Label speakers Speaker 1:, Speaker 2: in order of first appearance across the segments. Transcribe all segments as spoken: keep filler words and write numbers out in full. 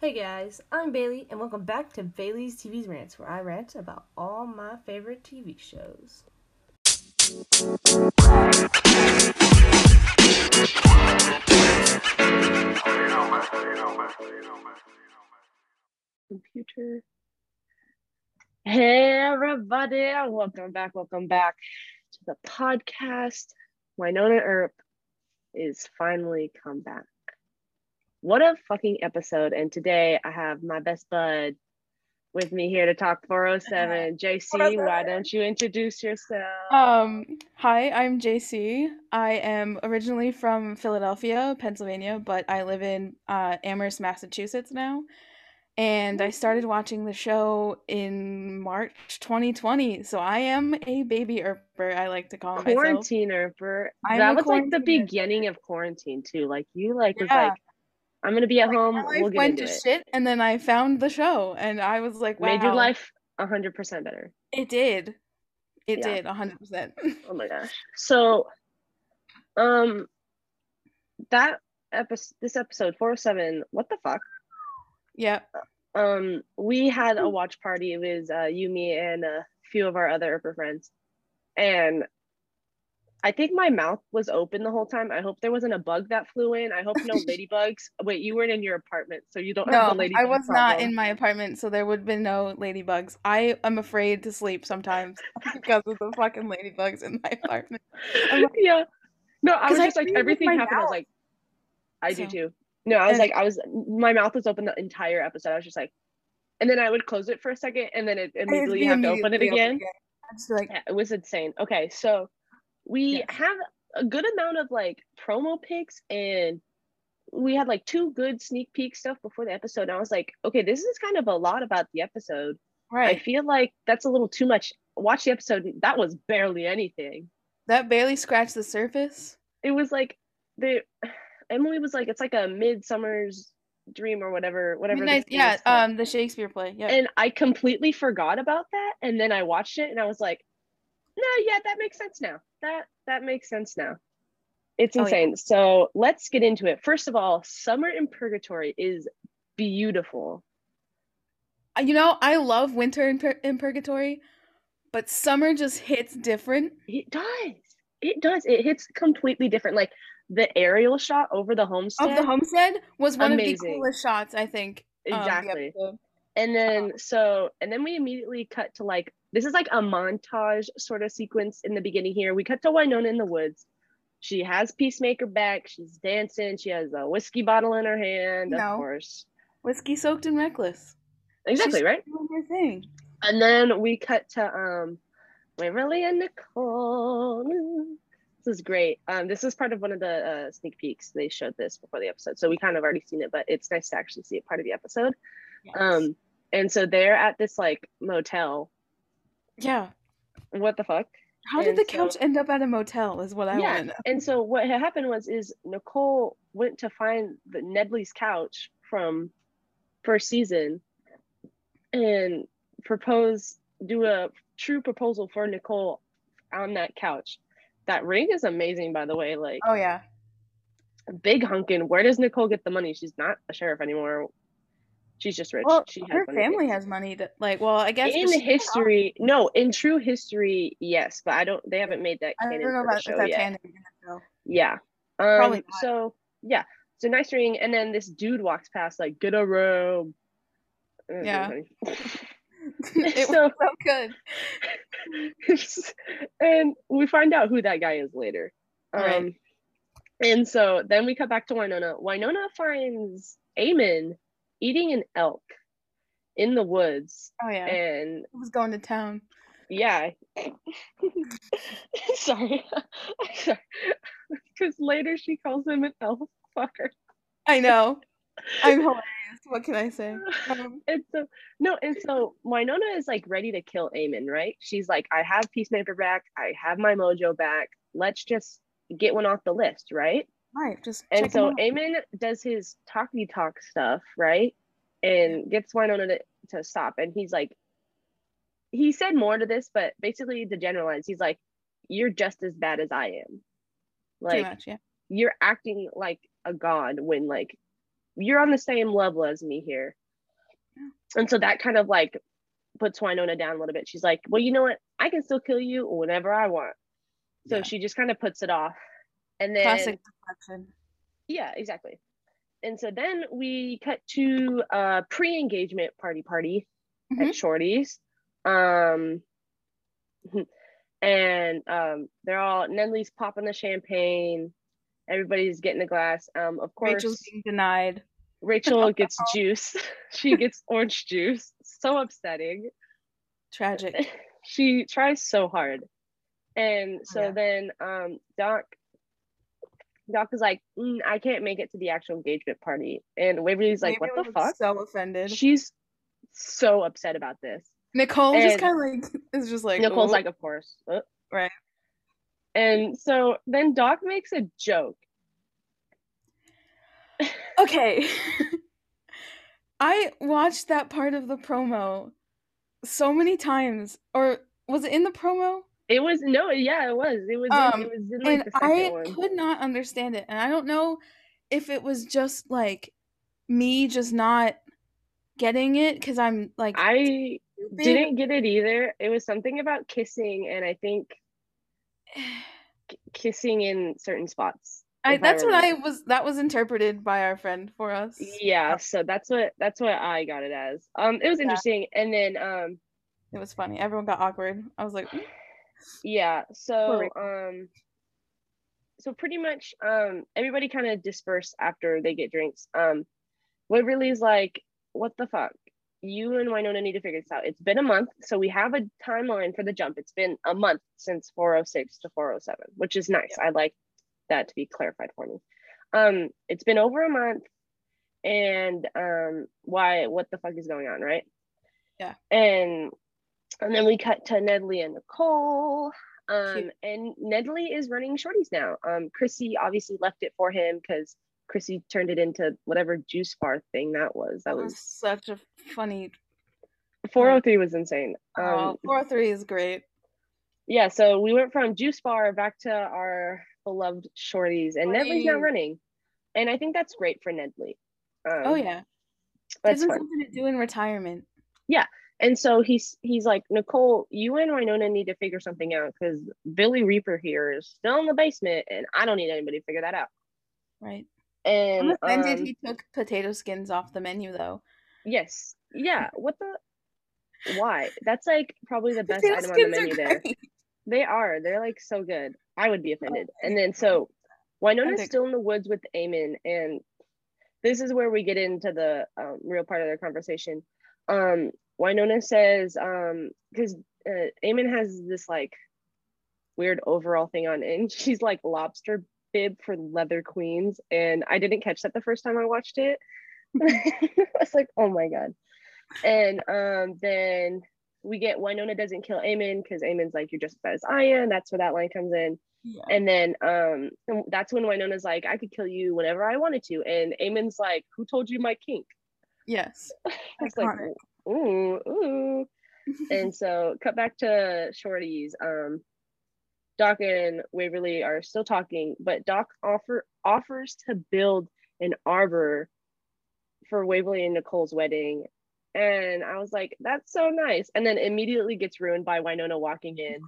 Speaker 1: Hey guys, I'm Bailey, and welcome back to Bailey's T V's Rants, where I rant about all my favorite T V shows.
Speaker 2: Computer. Hey everybody, welcome back, welcome back to the podcast. Wynonna Earp is finally come back. What a fucking episode. And today I have my best bud with me here to talk four oh seven. J C, why don't you introduce yourself?
Speaker 3: Um, hi, I'm J C. I am originally from Philadelphia, Pennsylvania, but I live in uh, Amherst, Massachusetts now. And I started watching the show in March twenty twenty, so I am a baby Earper, I like to call myself.
Speaker 2: Quarantine Earper.
Speaker 3: I'm
Speaker 2: That
Speaker 3: a
Speaker 2: was like the
Speaker 3: quarantine
Speaker 2: beginning of quarantine too. Like you like was
Speaker 3: Yeah.
Speaker 2: like, I'm gonna be at
Speaker 3: Like,
Speaker 2: home,
Speaker 3: my
Speaker 2: we'll
Speaker 3: life
Speaker 2: get
Speaker 3: went
Speaker 2: into
Speaker 3: to
Speaker 2: it.
Speaker 3: shit, and then I found the show, and I was like,
Speaker 2: Made your
Speaker 3: wow,
Speaker 2: life a hundred percent better.
Speaker 3: it did. It
Speaker 2: Yeah.
Speaker 3: did, a hundred percent.
Speaker 2: Oh my gosh. So, um, that episode, this episode four oh seven, what the fuck?
Speaker 3: Yeah.
Speaker 2: Um, we had a watch party. It was uh, you, me, and a few of our other Earper friends, and I think my mouth was open the whole time. I hope there wasn't a bug that flew in. I hope no ladybugs. Wait, you weren't in your apartment, so you don't have
Speaker 3: No,
Speaker 2: the ladybug
Speaker 3: I was
Speaker 2: problem.
Speaker 3: not in my apartment, so there would have been no ladybugs. I am afraid to sleep sometimes because of the fucking ladybugs in my apartment. I'm like,
Speaker 2: Yeah. No, I was
Speaker 3: because I
Speaker 2: just like,
Speaker 3: breathe with
Speaker 2: everything
Speaker 3: my
Speaker 2: happened. I was
Speaker 3: mouth.
Speaker 2: like, I do
Speaker 3: So,
Speaker 2: too. No, I was
Speaker 3: and
Speaker 2: like, I was, my mouth was open the entire episode. I was just like, and then I would close it for a second, and then it
Speaker 3: it'd
Speaker 2: immediately
Speaker 3: be
Speaker 2: have to open it
Speaker 3: immediately open
Speaker 2: again.
Speaker 3: again. I'd just be like,
Speaker 2: Yeah, it was insane. Okay, so we
Speaker 3: yes.
Speaker 2: have a good amount of like promo pics, and we had like two good sneak peek stuff before the episode. And I was like, okay, this is kind of a lot about the episode. I
Speaker 3: Right.
Speaker 2: feel like that's a little too much. Watch the episode. That was barely anything.
Speaker 3: That barely scratched the surface.
Speaker 2: It was like the Emily was like, it's like a midsummer's dream or whatever, whatever the
Speaker 3: Midnight,
Speaker 2: thing
Speaker 3: yeah,
Speaker 2: is called.
Speaker 3: um, the Shakespeare play. Yeah.
Speaker 2: And I completely forgot about that. And then I watched it and I was like, no, yeah, that makes sense now. That that makes sense now. It's
Speaker 3: Oh, yeah.
Speaker 2: insane. So let's get into it. First of all, Summer in Purgatory is beautiful.
Speaker 3: You know, I love winter in, Pur- in Purgatory, but summer just hits different.
Speaker 2: It does. It does. It hits completely different. Like the aerial shot over the
Speaker 3: Of the
Speaker 2: homestead.
Speaker 3: homestead was one of the
Speaker 2: Amazing.
Speaker 3: coolest shots, I think. Um, the
Speaker 2: Exactly.
Speaker 3: episode.
Speaker 2: And then so and then we immediately cut to like this is like a montage sort of sequence in the beginning here. We cut to Wynonna in the woods. She has Peacemaker back. She's dancing. She has a whiskey bottle in her hand, of
Speaker 3: No.
Speaker 2: course.
Speaker 3: Whiskey soaked and reckless.
Speaker 2: Exactly,
Speaker 3: She's
Speaker 2: right?
Speaker 3: doing her thing.
Speaker 2: And then we cut to um Waverly and Nicole. This is great. Um, this is part of one of the uh, sneak peeks. They showed this before the episode, so we kind of already seen it, but it's nice to actually see it part of the episode.
Speaker 3: Yes.
Speaker 2: Um, and so they're at this like motel.
Speaker 3: Yeah.
Speaker 2: What the fuck?
Speaker 3: How did
Speaker 2: And
Speaker 3: the
Speaker 2: so-
Speaker 3: couch end up at a motel is what I
Speaker 2: yeah.
Speaker 3: want to know.
Speaker 2: And so what had happened was is Nicole went to find the Nedley's couch from first season and propose do a true proposal for Nicole on that couch. That ring is amazing, by the way. Like,
Speaker 3: Oh, yeah.
Speaker 2: big hunkin'. Where does Nicole get the money? She's not a sheriff anymore. She's just rich.
Speaker 3: Well,
Speaker 2: she has
Speaker 3: her
Speaker 2: money
Speaker 3: family
Speaker 2: things.
Speaker 3: has money to, like, well, I guess. but
Speaker 2: In
Speaker 3: she-
Speaker 2: history, no, in true history, yes, but I don't. They haven't made that
Speaker 3: I don't
Speaker 2: canon
Speaker 3: know
Speaker 2: for the
Speaker 3: about if
Speaker 2: show
Speaker 3: that's
Speaker 2: yet.
Speaker 3: canon in the show.
Speaker 2: Yeah. Um,
Speaker 3: Probably not.
Speaker 2: So yeah, it's a nice ring, and then this dude walks past, like, get a room. It was
Speaker 3: Yeah.
Speaker 2: really funny.
Speaker 3: It
Speaker 2: So-
Speaker 3: was so good.
Speaker 2: And we find out who that guy is later. Um,
Speaker 3: Right.
Speaker 2: And so then we cut back to Wynonna. Wynonna finds Eamon eating an elk in the woods.
Speaker 3: Oh, yeah.
Speaker 2: And
Speaker 3: It was going to town.
Speaker 2: yeah. Sorry. Because later she calls him an elf fucker.
Speaker 3: I know. I'm hilarious. What can I say? Um,
Speaker 2: And so no, and so Wynonna is like ready to kill Eamon, right? She's like, I have Peacemaker back, I have my mojo back. Let's just get one off the list, right?
Speaker 3: right. Just
Speaker 2: And
Speaker 3: check
Speaker 2: so
Speaker 3: him out.
Speaker 2: Eamon does his talky talk stuff, right? And gets Wynonna to, to stop. And he's like, he said more to this, but basically to generalize, he's like, you're just as bad as I am.
Speaker 3: Pretty
Speaker 2: Like,
Speaker 3: much, yeah.
Speaker 2: you're acting like a god when like you're on the same level as me here. Yeah. And so that kind of like puts Winona down a little bit. She's like, well, you know what? I can still kill you whenever I want. So yeah. she just kind of puts it off. And then
Speaker 3: classic deflection.
Speaker 2: Yeah, exactly. And so then we cut to a pre-engagement party party mm-hmm. at Shorty's. Um, and um, they're all, Nedley's popping the champagne. Everybody's getting a glass. Um, of course,
Speaker 3: Rachel's being denied.
Speaker 2: Rachel gets juice. She gets orange juice. So upsetting.
Speaker 3: Tragic.
Speaker 2: She tries so hard. And so yeah. then um, Doc Doc is like, mm, I can't make it to the actual engagement party. And Waverly's like,
Speaker 3: Waverly
Speaker 2: what the fuck?
Speaker 3: So offended.
Speaker 2: She's so upset about this.
Speaker 3: Nicole and just kind of like, is just like,
Speaker 2: Nicole's
Speaker 3: ooh.
Speaker 2: like, of course. Uh.
Speaker 3: Right.
Speaker 2: And so then Doc makes a joke.
Speaker 3: Okay. I watched that part of the promo so many times. Or was it in the promo?
Speaker 2: It was, no, yeah, it was. It was,
Speaker 3: um,
Speaker 2: in, it was in like
Speaker 3: and
Speaker 2: the second
Speaker 3: I
Speaker 2: one.
Speaker 3: could not understand it. And I don't know if it was just like me just not getting it because I'm like
Speaker 2: I stupid. Didn't get it either. It was something about kissing, and I think k- kissing in certain spots.
Speaker 3: I, that's I what I was that was interpreted by our friend for us.
Speaker 2: Yeah, so that's what that's what I got it as. Um it was interesting. Yeah. And then um
Speaker 3: it was funny. Everyone got awkward. I was like,
Speaker 2: yeah, so um so pretty much um everybody kind of dispersed after they get drinks. Um Waverly's like, what the fuck? You and Winona need to figure this out. It's been a month, so we have a timeline for the jump. It's been a month since four oh six to four oh seven, which is nice. Yeah. I like that to be clarified for me. Um, it's been over a month, and um, why? What the fuck is going on, right?
Speaker 3: Yeah.
Speaker 2: And and then we cut to Nedley and Nicole. Um, and Nedley is running Shorty's now. Um, Chrissy obviously left it for him because Chrissy turned it into whatever juice bar thing that was. That,
Speaker 3: that
Speaker 2: was,
Speaker 3: was such a funny.
Speaker 2: four oh three was insane.
Speaker 3: Um, oh, four oh three is great.
Speaker 2: Yeah, so we went from juice bar back to our beloved Shorty's, and Funny. Nedley's now running, and I think that's great for Nedley. Um,
Speaker 3: oh yeah,
Speaker 2: that's
Speaker 3: something to do in retirement.
Speaker 2: Yeah, and so he's he's like, Nicole, you and Winona need to figure something out because Billy Reaper here is still in the basement, and I don't need anybody to figure that out.
Speaker 3: Right.
Speaker 2: And
Speaker 3: I'm offended
Speaker 2: um,
Speaker 3: he took potato skins off the menu though.
Speaker 2: Yes. Yeah. What the? Why? That's like probably the best item on the menu there. They are. They're like so good. I would be offended. And then so Winona's still in the woods with Eamon, and this is where we get into the um, real part of their conversation. Um, Winona says, um, because uh, Eamon has this like weird overall thing on, and she's like lobster bib for leather queens, and I didn't catch that the first time I watched it. I was like, oh my god. And um, then we get Winona doesn't kill Eamon because Eamon's like, you're just as bad as I am. That's where that line comes in. Yeah. And then um, that's when Winona's like, I could kill you whenever I wanted to. And Eamon's like, who told you my kink?
Speaker 3: Yes.
Speaker 2: I was like, ooh, ooh. And so cut back to Shorty's. Um, Doc and Waverly are still talking, but Doc offer offers to build an arbor for Waverly and Nicole's wedding. And I was like, that's so nice. And then immediately gets ruined by Winona walking in.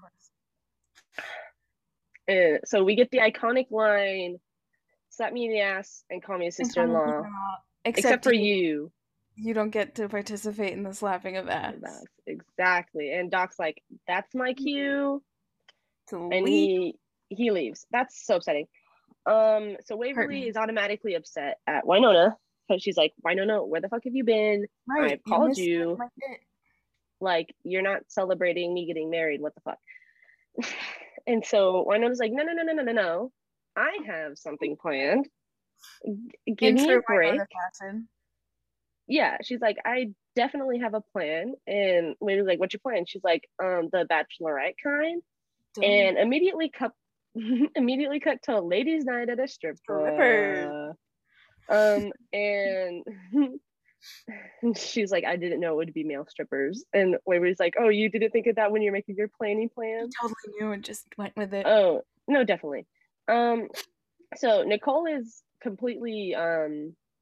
Speaker 2: And so we get the iconic line, slap me in the ass and call me a sister-in-law. Except, except for you, you.
Speaker 3: You don't get to participate in the slapping of ass.
Speaker 2: Exactly. And Doc's like, that's my cue.
Speaker 3: To
Speaker 2: and
Speaker 3: leave.
Speaker 2: he he leaves. That's so upsetting. Um, so Waverly is automatically upset at Winona. Because she's like, Winona, where the fuck have you been?
Speaker 3: Right,
Speaker 2: I've called you. Like, you're not celebrating me getting married. What the fuck? And so Winona's like, no, no, no, no, no, no, no. I have something planned. G- give me a break. Yeah, she's like, I definitely have a plan. And Waverly's like, what's your plan? She's like, um, the Bachelorette kind. Duh. And immediately cut, immediately cut to a ladies' night at a strip club. Um, and she's like, I didn't know it would be male strippers. And Waverly's like, oh, you didn't think of that when you're making your planning plan?
Speaker 3: You totally knew and just went with it.
Speaker 2: Oh, no, definitely. Um, so Nicole is completely um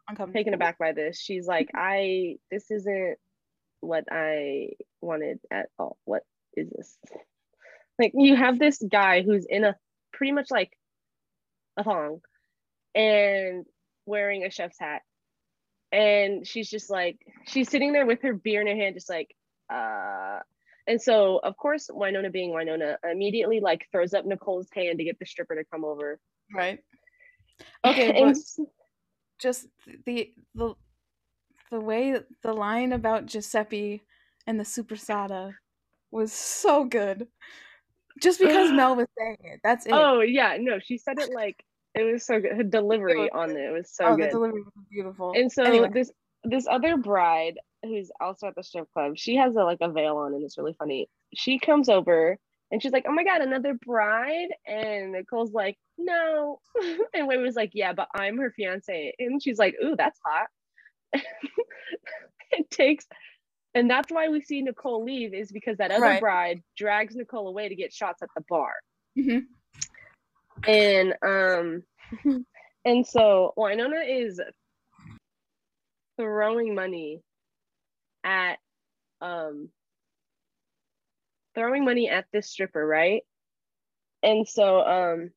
Speaker 3: uncomfortable.
Speaker 2: taken aback by this. She's like, I this isn't what I wanted at all. What is this? Like, you have this guy who's in a pretty much like a thong and wearing a chef's hat. And she's just like, she's sitting there with her beer in her hand, just like, uh, and so of course, Wynonna being Wynonna immediately like throws up Nicole's hand to get the stripper to come over.
Speaker 3: Right. Okay,
Speaker 2: and
Speaker 3: but just the the the way the line about Giuseppe and the Supersada was so good. Just because Mel was saying it, that's it.
Speaker 2: Oh yeah, no, she said it like it was so good. Her delivery it on it was so
Speaker 3: oh,
Speaker 2: good.
Speaker 3: Oh, the delivery was beautiful.
Speaker 2: And so
Speaker 3: anyway.
Speaker 2: this this other bride who's also at the strip club, she has a like a veil on, and it's really funny. She comes over and she's like, "Oh my god, another bride!" And Nicole's like, "No," and Wade was like, "Yeah, but I'm her fiance," and she's like, "Ooh, that's hot." It takes. And that's why we see Nicole leave, is because that other right. bride drags Nicole away to get shots at the bar.
Speaker 3: Mm-hmm.
Speaker 2: And um, and so Wynonna is throwing money at um throwing money at this stripper, right? And so um,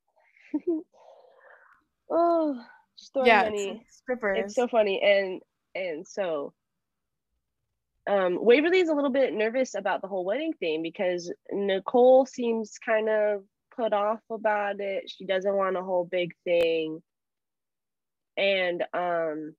Speaker 2: oh, just throwing
Speaker 3: yeah,
Speaker 2: money.
Speaker 3: It's, strippers.
Speaker 2: It's so funny, and and so. Um, Waverly's a little bit nervous about the whole wedding thing because Nicole seems kind of put off about it. She doesn't want a whole big thing. And um,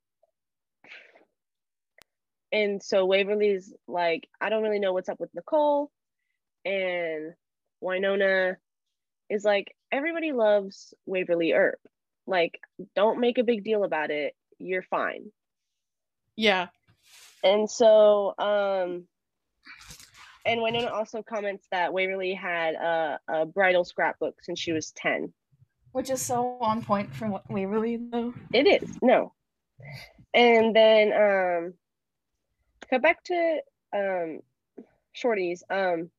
Speaker 2: and so Waverly's like, I don't really know what's up with Nicole. And Wynonna is like, everybody loves Waverly Earp. Like, don't make a big deal about it. You're fine.
Speaker 3: Yeah.
Speaker 2: And so, um, and Wynonna also comments that Waverly had a, a bridal scrapbook since she was ten.
Speaker 3: Which is so on point for Waverly, though.
Speaker 2: It is, no. And then, um, cut back to um, Shorties. Um,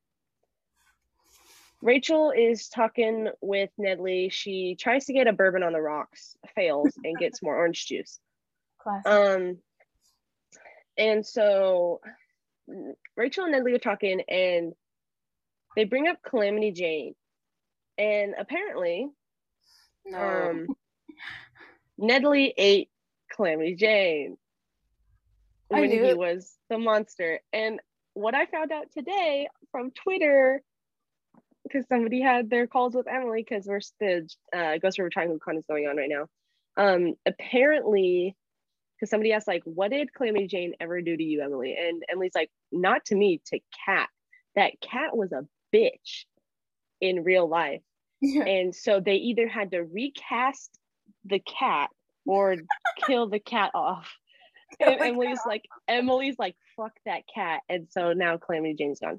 Speaker 2: Rachel is talking with Nedley. She tries to get a bourbon on the rocks, fails, and gets more orange juice.
Speaker 3: Classic.
Speaker 2: Um, And so Rachel and Nedley are talking, and they bring up Calamity Jane. And apparently,
Speaker 3: no.
Speaker 2: um, Nedley ate Calamity Jane when he it. was the monster. And what I found out today from Twitter, because somebody had their calls with Emily, because we're the uh, Ghost River Triangle Con is going on right now. Um, apparently, because somebody asked, like, what did Calamity Jane ever do to you, Emily? And Emily's like, not to me, to Cat. That Cat was a bitch in real life. Yeah. And so they either had to recast the cat or kill the cat off. And Emily's like, Emily's like, fuck that cat. And so now Calamity Jane's gone.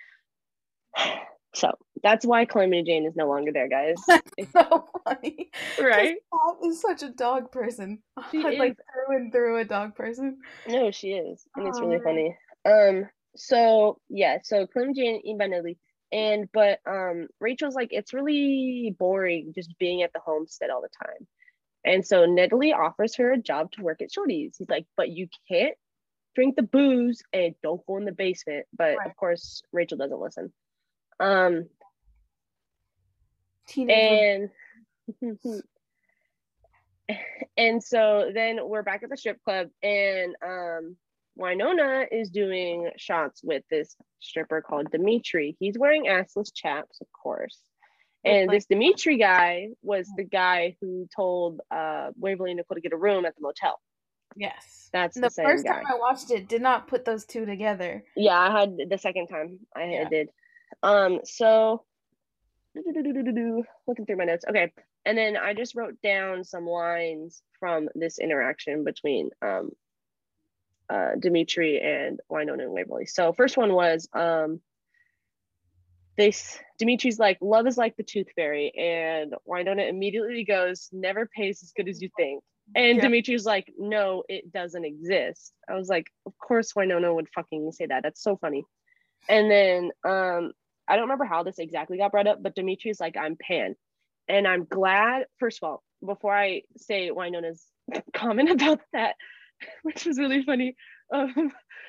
Speaker 2: So that's why Calamity Jane is no longer there, guys.
Speaker 3: It's so funny.
Speaker 2: Right?
Speaker 3: Cat is such a dog person.
Speaker 2: She is.
Speaker 3: Like through and through a dog person.
Speaker 2: No, she is. And it's really
Speaker 3: oh,
Speaker 2: funny. Um, so yeah, so Calamity Jane eaten by Nedley. And but um Rachel's like, it's really boring just being at the homestead all the time. And so Nedley offers her a job to work at Shorty's. He's like, but you can't drink the booze and don't go in the basement. But right. Of course, Rachel doesn't listen. Um, Teenage and and so then we're back at the strip club, and um, Wynonna is doing shots with this stripper called Dimitri. He's wearing assless chaps, of course. And this Dimitri guy was the guy who told uh, Waverly and Nicole to get a room at the motel.
Speaker 3: Yes.
Speaker 2: That's the,
Speaker 3: the
Speaker 2: same
Speaker 3: first
Speaker 2: guy.
Speaker 3: time I watched it, did not put those two together.
Speaker 2: Yeah, I had the second time I yeah. did. Um, so looking through my notes. Okay. And then I just wrote down some lines from this interaction between um uh Dimitri and Wynonna and Waverly. So first one was um this Dimitri's like, love is like the tooth fairy, and Wynonna immediately goes, never pays as good as you think. And yeah. Dimitri's like, no, it doesn't exist. I was like, of course Wynonna would fucking say that. That's so funny. And then um I don't remember how this exactly got brought up, but Dimitri's like, I'm Pan. And I'm glad, first of all, before I say Wynona's comment about that, which was really funny, um,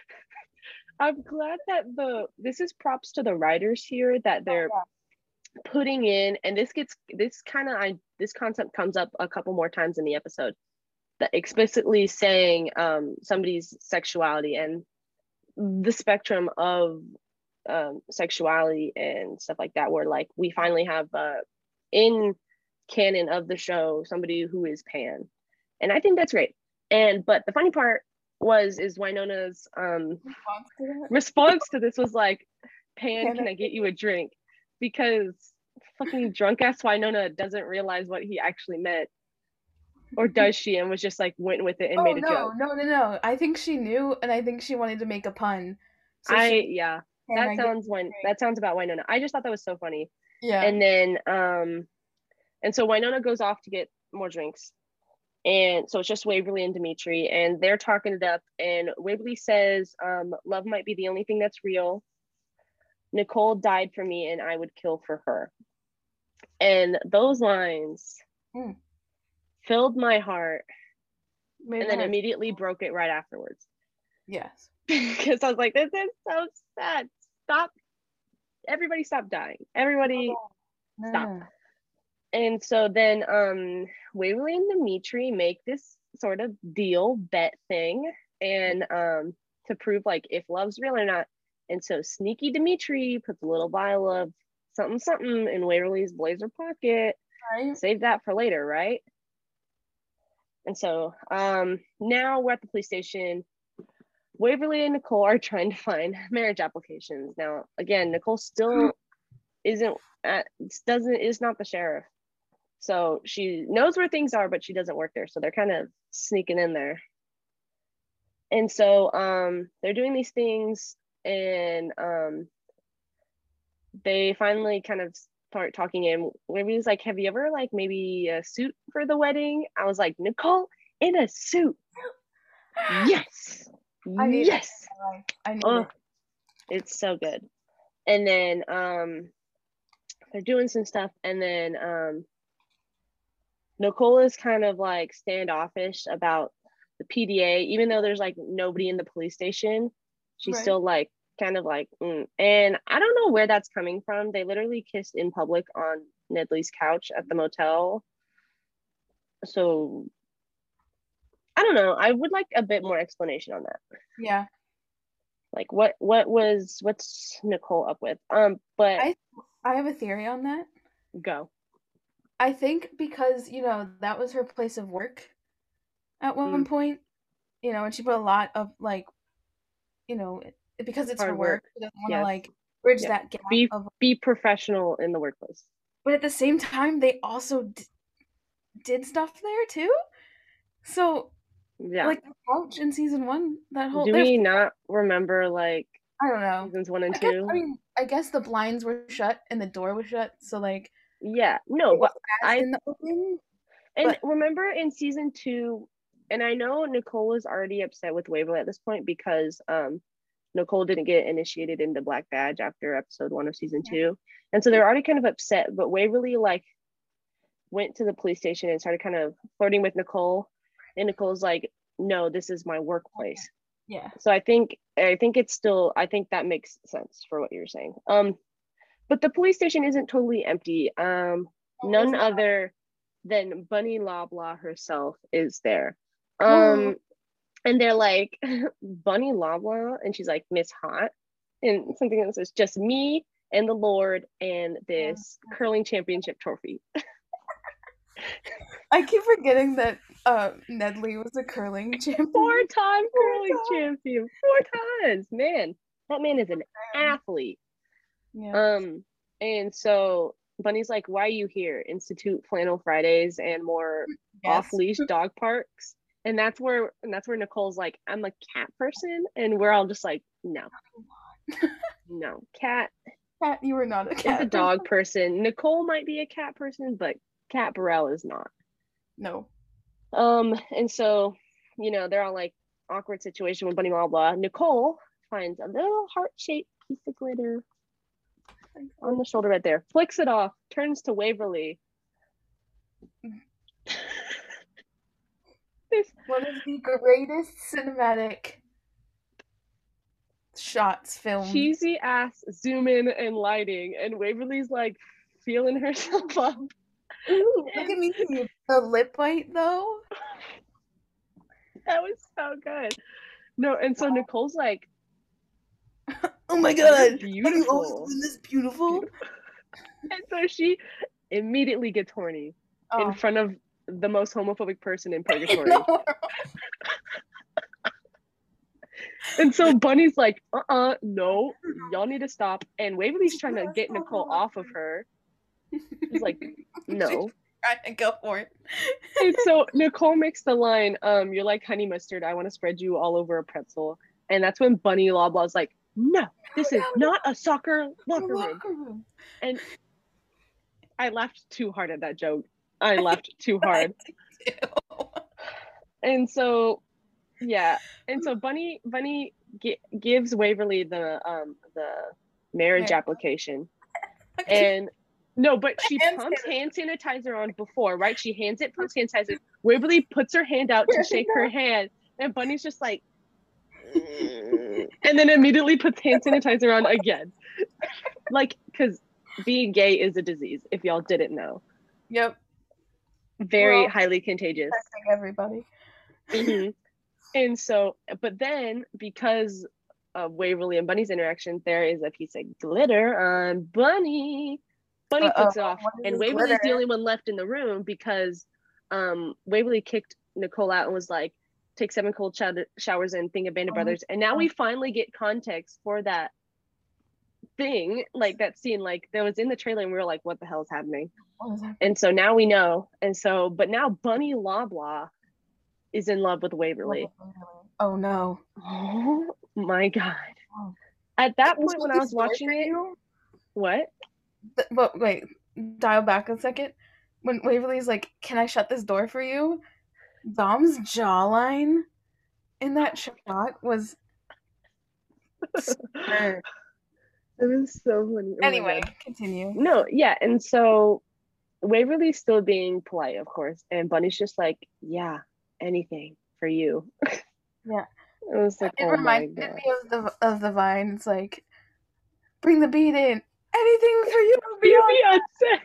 Speaker 2: I'm glad that the this is props to the writers here that they're putting in, and this gets this kind of I this concept comes up a couple more times in the episode, that explicitly saying um, somebody's sexuality and the spectrum of um, sexuality and stuff like that, where like we finally have uh, in canon of the show somebody who is pan, and I think that's great. And but the funny part was is Wynona's um,
Speaker 3: Response to that?
Speaker 2: response to this was like, Pan,
Speaker 3: Can
Speaker 2: can
Speaker 3: I-
Speaker 2: I get you a drink? Because fucking drunk ass Wynonna doesn't realize what he actually meant. Or does she, and was just like went with it and
Speaker 3: Oh
Speaker 2: made a
Speaker 3: no,
Speaker 2: joke.
Speaker 3: no, no, no! I think she knew, and I think she wanted to make a pun. So
Speaker 2: I
Speaker 3: she,
Speaker 2: yeah,
Speaker 3: "Can
Speaker 2: that
Speaker 3: I get
Speaker 2: sounds
Speaker 3: you a
Speaker 2: when
Speaker 3: drink?"
Speaker 2: that sounds about Wynonna. I just thought that was so funny.
Speaker 3: Yeah.
Speaker 2: And then um and so Wynonna goes off to get more drinks. And so it's just Waverly and Dimitri, and they're talking it up. And Waverly says, um, love might be the only thing that's real. Nicole died for me and I would kill for her. And those lines
Speaker 3: Mm.
Speaker 2: filled my heart
Speaker 3: Made
Speaker 2: and then
Speaker 3: her-
Speaker 2: immediately broke it right afterwards.
Speaker 3: Yes.
Speaker 2: Because I was like, this is so sad. Stop. Everybody stop dying. Everybody
Speaker 3: No,
Speaker 2: stop.
Speaker 3: no, no.
Speaker 2: And so then um Waverly and Dimitri make this sort of deal bet thing, and um to prove like if love's real or not. And so sneaky Dimitri puts a little vial of something something in Waverly's blazer pocket.
Speaker 3: Right?
Speaker 2: Save that for later, right? And so um now we're at the police station. Waverly and Nicole are trying to find marriage applications. Now again, Nicole still isn't at, doesn't is not the sheriff. So she knows where things are, but she doesn't work there. So they're kind of sneaking in there. And so um, they're doing these things, and um, they finally kind of start talking in. Waverly's like, have you ever like maybe a suit for the wedding? I was like, Nicole in a suit. Yes.
Speaker 3: I need
Speaker 2: yes.
Speaker 3: it in my life. I need
Speaker 2: Oh,
Speaker 3: it.
Speaker 2: it's so good. And then um, they're doing some stuff, and then um, Nicole is kind of like standoffish about the P D A, even though there's like nobody in the police station. She's
Speaker 3: Right.
Speaker 2: still like kind of like, mm. And I don't know where that's coming from. They literally kissed in public on Nedley's couch at the motel. So I don't know. I would like a bit more explanation on that.
Speaker 3: Yeah.
Speaker 2: Like what what was what's Nicole up with? Um, but
Speaker 3: I I have a theory on that.
Speaker 2: go.
Speaker 3: I think because, you know, that was her place of work at one
Speaker 2: Mm.
Speaker 3: point, you know, and she put a lot of like, you know, it- because it's her
Speaker 2: Hard
Speaker 3: work,
Speaker 2: work.
Speaker 3: she doesn't want to
Speaker 2: Yes.
Speaker 3: like bridge
Speaker 2: Yeah.
Speaker 3: that gap
Speaker 2: Be
Speaker 3: of.
Speaker 2: be professional in the workplace.
Speaker 3: But at the same time, they also d- did stuff there too. So
Speaker 2: Yeah.
Speaker 3: like the couch in season one, that whole
Speaker 2: Do
Speaker 3: there's-
Speaker 2: we not remember like
Speaker 3: I don't know.
Speaker 2: seasons one and
Speaker 3: I, guess,
Speaker 2: two?
Speaker 3: I mean, I guess the blinds were shut and the door was shut, so like
Speaker 2: Yeah, no,
Speaker 3: it was
Speaker 2: but
Speaker 3: fast
Speaker 2: I
Speaker 3: in the open.
Speaker 2: and
Speaker 3: but-
Speaker 2: remember in season two, and I know Nicole was already upset with Waverly at this point because um Nicole didn't get initiated into Black Badge after episode one of season two, and so they're already kind of upset. But Waverly like went to the police station and started kind of flirting with Nicole, and Nicole's like, "No, this is my workplace."
Speaker 3: Yeah.
Speaker 2: So I think I think it's still I think that makes sense for what you're saying. Um, but the police station isn't totally empty. Um, none other than Bunny Loblaw herself is there. Um, and they're like Bunny Loblaw, and she's like Miss Hot, and something that says just me and the Lord and this curling championship trophy.
Speaker 3: I keep forgetting that uh, Nedley was a curling champion.
Speaker 2: Four-time
Speaker 3: Four
Speaker 2: curling
Speaker 3: times.
Speaker 2: champion, four times, man. That man is an athlete.
Speaker 3: Yeah.
Speaker 2: Um, and so Bunny's like, why are you here? Institute Flannel Fridays and more
Speaker 3: Yes.
Speaker 2: off-leash dog parks. And that's where and that's where Nicole's like, I'm a cat person, and we're all just like, no. No, cat
Speaker 3: Cat, you were not a
Speaker 2: is
Speaker 3: cat.
Speaker 2: a dog person. Nicole might be a cat person, but Cat Burrell is not.
Speaker 3: No.
Speaker 2: Um, and so, you know, they're all like awkward situation with Bunny Loblaw. Nicole finds a little heart-shaped piece of glitter on the shoulder right there, flicks it off, turns to Waverly. This
Speaker 3: one of the greatest cinematic shots filmed.
Speaker 2: cheesy ass zoom in and lighting, and Waverly's like feeling herself up.
Speaker 3: Ooh, look at me. The lip bite though.
Speaker 2: That was so good. No, and so Nicole's like,
Speaker 3: oh my god,
Speaker 2: beautiful.
Speaker 3: Have you always been this beautiful?
Speaker 2: beautiful. And so she immediately gets horny oh. in front of the most homophobic person in purgatory. And so Bunny's like, uh-uh, no, y'all need to stop. And Waverly's trying to get Nicole off of her. He's like, no.
Speaker 3: Trying to go for it.
Speaker 2: And so Nicole makes the line, um, you're like honey mustard, I want to spread you all over a pretzel. And that's when Bunny Loblaw's like, no, this is not a soccer locker room. And I laughed too hard at that joke. I laughed too hard. And so, yeah. And so Bunny Bunny gi- gives Waverly the um the marriage yeah. application. And no, but she pumps hand sanitizer on before, right? She hands it, pumps hand sanitizer. Waverly puts her hand out to shake her hand, and Bunny's just like, mm, and then immediately puts hand sanitizer on again. Like, because being gay is a disease, if y'all didn't know.
Speaker 3: Yep.
Speaker 2: Very well, highly contagious.
Speaker 3: Everybody.
Speaker 2: Mm-hmm. And so, but then because of Waverly and Bunny's interaction, there is a piece of glitter on Bunny. Bunny Uh-oh. puts it off, and Waverly's glitter? the only one left in the room because um, Waverly kicked Nicole out and was like, take seven cold sh- showers and think of Band of Brothers. And now we finally get context for that thing, like that scene, like that was in the trailer, and we were like, what the hell is happening? What is happening? And so now we know. And so, but now Bunny Loblaw is in love with Waverly.
Speaker 3: Oh no.
Speaker 2: Oh my God. Oh. At that point when I was watching it, you? what?
Speaker 3: But wait, dial back a second. When Waverly's like, can I shut this door for you? Dom's jawline in that shot was
Speaker 2: superb. It was so funny. Oh
Speaker 3: anyway, continue.
Speaker 2: No, yeah, and so Waverly's still being polite, of course, and Bunny's just like, yeah, anything for you.
Speaker 3: Yeah.
Speaker 2: It was like,
Speaker 3: it
Speaker 2: oh
Speaker 3: reminded
Speaker 2: my God.
Speaker 3: me of the of the Vine. It's like, bring the beat in. Anything for you, Beyonce.
Speaker 2: Beyonce.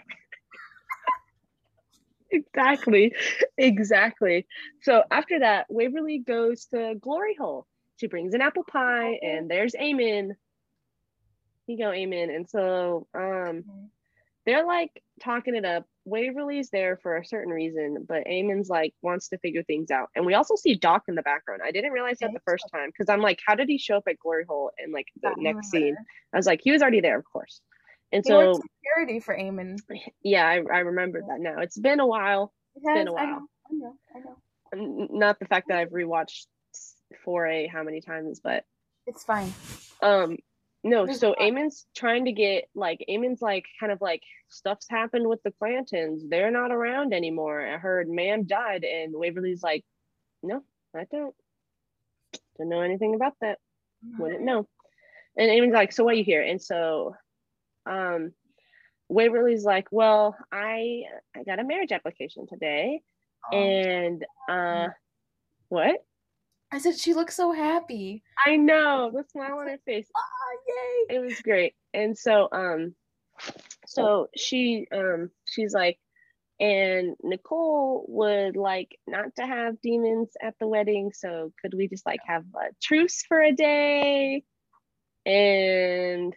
Speaker 2: Exactly. Exactly. So after that, Waverly goes to Glory Hole. She brings an apple pie, and there's Eamon. You go, Eamon. And so um, they're like talking it up. Waverly's there for a certain reason, but Eamon's like wants to figure things out. And we also see Doc in the background. I didn't realize that the first time because I'm like, how did he show up at Glory Hole in like the next scene? I was like, he was already there, of course. And
Speaker 3: he
Speaker 2: so
Speaker 3: security for Eamon.
Speaker 2: Yeah, I, I remember that now. It's been a while. It's
Speaker 3: yes,
Speaker 2: been a while.
Speaker 3: I know, I know, I know.
Speaker 2: Not the fact that I've rewatched four A how many times, but
Speaker 3: it's fine.
Speaker 2: Um, no, There's so Eamon's trying to get like Eamon's like kind of like stuff's happened with the Clantons. They're not around anymore. I heard Mam died, and Waverly's like, no, I don't. Don't know anything about that. Wouldn't know. And Eamon's like, so why are you here? And so um Waverly's like, well, I I got a marriage application today. Oh. And uh what?
Speaker 3: I said she looks so happy.
Speaker 2: I know, the smile on her face.
Speaker 3: Oh, yay.
Speaker 2: It was great. And so um so she um she's like, and Nicole would like not to have demons at the wedding, so could we just like have a truce for a day? And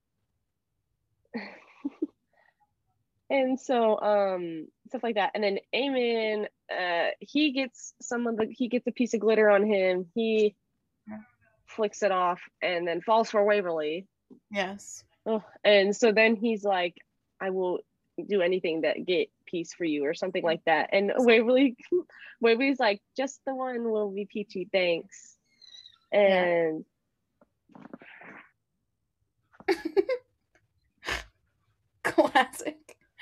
Speaker 2: and so um stuff like that. And then Eamon, uh he gets some of the he gets a piece of glitter on him, he flicks it off and then falls for Waverly.
Speaker 3: Yes.
Speaker 2: Oh, and so then he's like, I will do anything that get peace for you or something like that. And Waverly Waverly's like, just the one will be peachy, thanks. And
Speaker 3: yeah. Classic.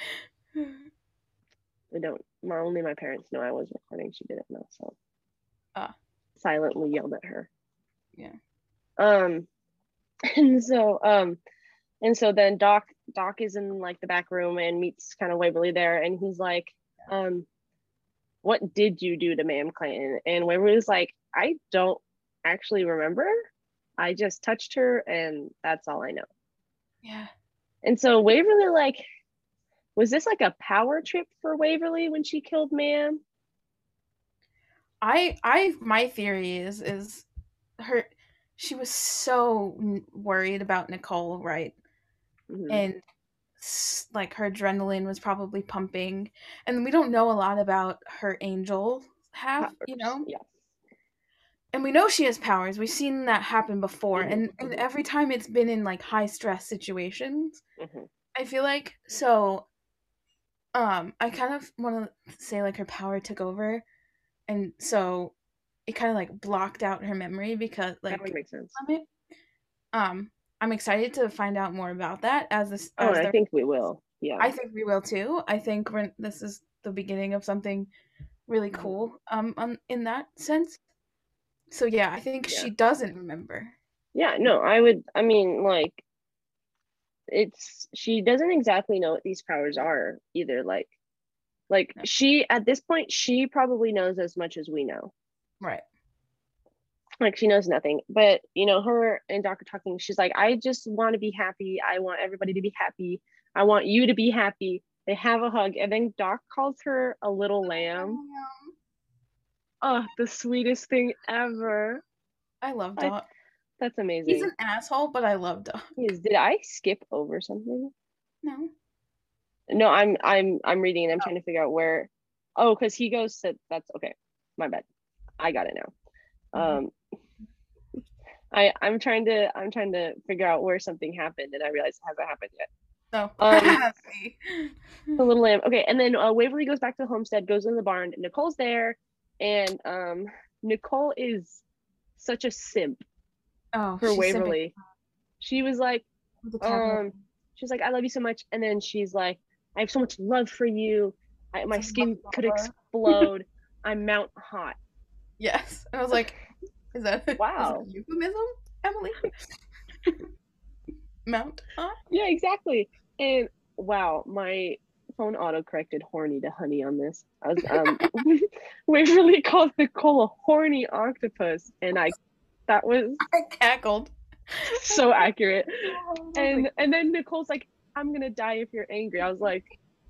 Speaker 2: I don't my only my parents know I was recording. She didn't know, so
Speaker 3: ah.
Speaker 2: silently yelled at her.
Speaker 3: Yeah.
Speaker 2: Um and so um and so then Doc Doc is in like the back room and meets kind of Waverly there, and he's like, um what did you do to Ma'am Clayton? And Waverly was like, I don't actually remember. I just touched her and that's all I know.
Speaker 3: Yeah.
Speaker 2: And so Waverly, like, was this like a power trip for Waverly when she killed Ma'am?
Speaker 3: I I my theory is is her she was so worried about Nicole, right?
Speaker 2: Mm-hmm.
Speaker 3: And like her adrenaline was probably pumping, and we don't know a lot about her angel half, powers, you know.
Speaker 2: Yes.
Speaker 3: And we know she has powers. We've seen that happen before,
Speaker 2: mm-hmm.
Speaker 3: and and every time it's been in like high stress situations.
Speaker 2: Mm-hmm.
Speaker 3: I feel like so. Um, I kind of want to say like her power took over, and so it kind of like blocked out her memory because like
Speaker 2: that would make sense.
Speaker 3: From it. Um, I'm excited to find out more about that as this.
Speaker 2: Oh,
Speaker 3: as
Speaker 2: I think we will. Yeah,
Speaker 3: I think we will too. I think we're, this is the beginning of something really cool. Um, on, in that sense. So yeah, I think yeah. she doesn't remember.
Speaker 2: Yeah, no, I would. I mean, like, it's she doesn't exactly know what these powers are either. Like, like no. she at this point she probably knows as much as we know.
Speaker 3: Right.
Speaker 2: Like she knows nothing, but you know, her and Doctor talking, she's like, I just want to be happy. I want everybody to be happy. I want you to be happy. They have a hug, and then Doc calls her a little lamb. Oh, the sweetest thing ever.
Speaker 3: I love Doc.
Speaker 2: I, that's amazing.
Speaker 3: He's an asshole, but I love Doc.
Speaker 2: He is. Did I skip over something?
Speaker 3: No.
Speaker 2: No, I'm I'm I'm reading and I'm oh. trying to figure out where. Oh, because he goes to that's okay. My bad. I got it now. Mm-hmm. Um I, I'm trying to I'm trying to figure out where something happened, and I realized it hasn't happened yet.
Speaker 3: Oh,
Speaker 2: um, the little lamb. Okay, and then uh, Waverly goes back to the homestead, goes in the barn. Nicole's there, and um, Nicole is such a simp
Speaker 3: oh,
Speaker 2: for Waverly. Simping. She was like, um, she's like, I love you so much, and then she's like, I have so much love for you. I, my skin could explode. I'm Mount Hot.
Speaker 3: Yes, and I was like. Is that,
Speaker 2: wow.
Speaker 3: Is that a euphemism, Emily? Mount? Huh?
Speaker 2: Yeah, exactly. And wow, my phone auto-corrected horny to honey on this. I was um Waverly called Nicole a horny octopus, and I that was
Speaker 3: I cackled.
Speaker 2: So accurate. And and then Nicole's like, I'm gonna die if you're angry. I was like,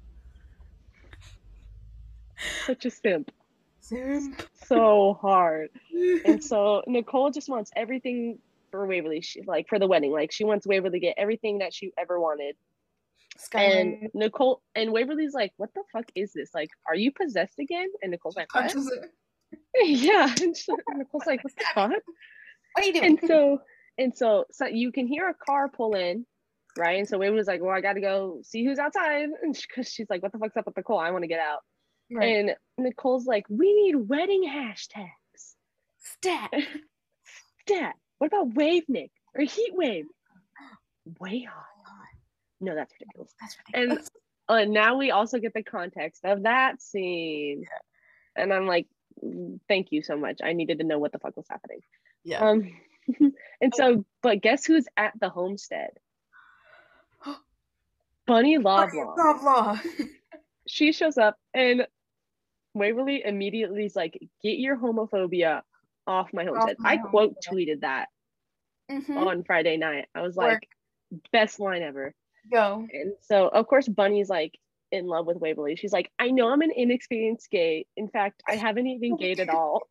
Speaker 2: such a simp.
Speaker 3: Simp.
Speaker 2: So hard. And so Nicole just wants everything for Waverly. She like for the wedding. Like she wants Waverly to get everything that she ever wanted. Sky. And Nicole and Waverly's like, what the fuck is this? Like, are you possessed again? And Nicole's like, what? Yeah. And so Nicole's like, what the fuck?
Speaker 3: What are you doing?
Speaker 2: And so and so so you can hear a car pull in, right? And so Waverly's like, well, I gotta go see who's outside. And because she's like, what the fuck's up with Nicole? I want to get out. Right. And Nicole's like, we need wedding hashtags.
Speaker 3: Stat.
Speaker 2: Stat. What about wave Nick or heat wave? Way hot. No, that's ridiculous.
Speaker 3: That's ridiculous.
Speaker 2: And uh, now we also get the context of that scene. Yeah. And I'm like, thank you so much. I needed to know what the fuck was happening.
Speaker 3: Yeah.
Speaker 2: Um. And so, but guess who's at the homestead? Bunny Loblaw.
Speaker 3: Loblaw.
Speaker 2: She shows up and Waverly immediately is like, get your homophobia off my homestead. Off my I homestead. Quote tweeted that mm-hmm. on Friday night. I was like, Work. Best line ever.
Speaker 3: Go.
Speaker 2: And so, of course, Bunny's like in love with Waverly. She's like, I know I'm an inexperienced gay. In fact, I haven't even gayed at all.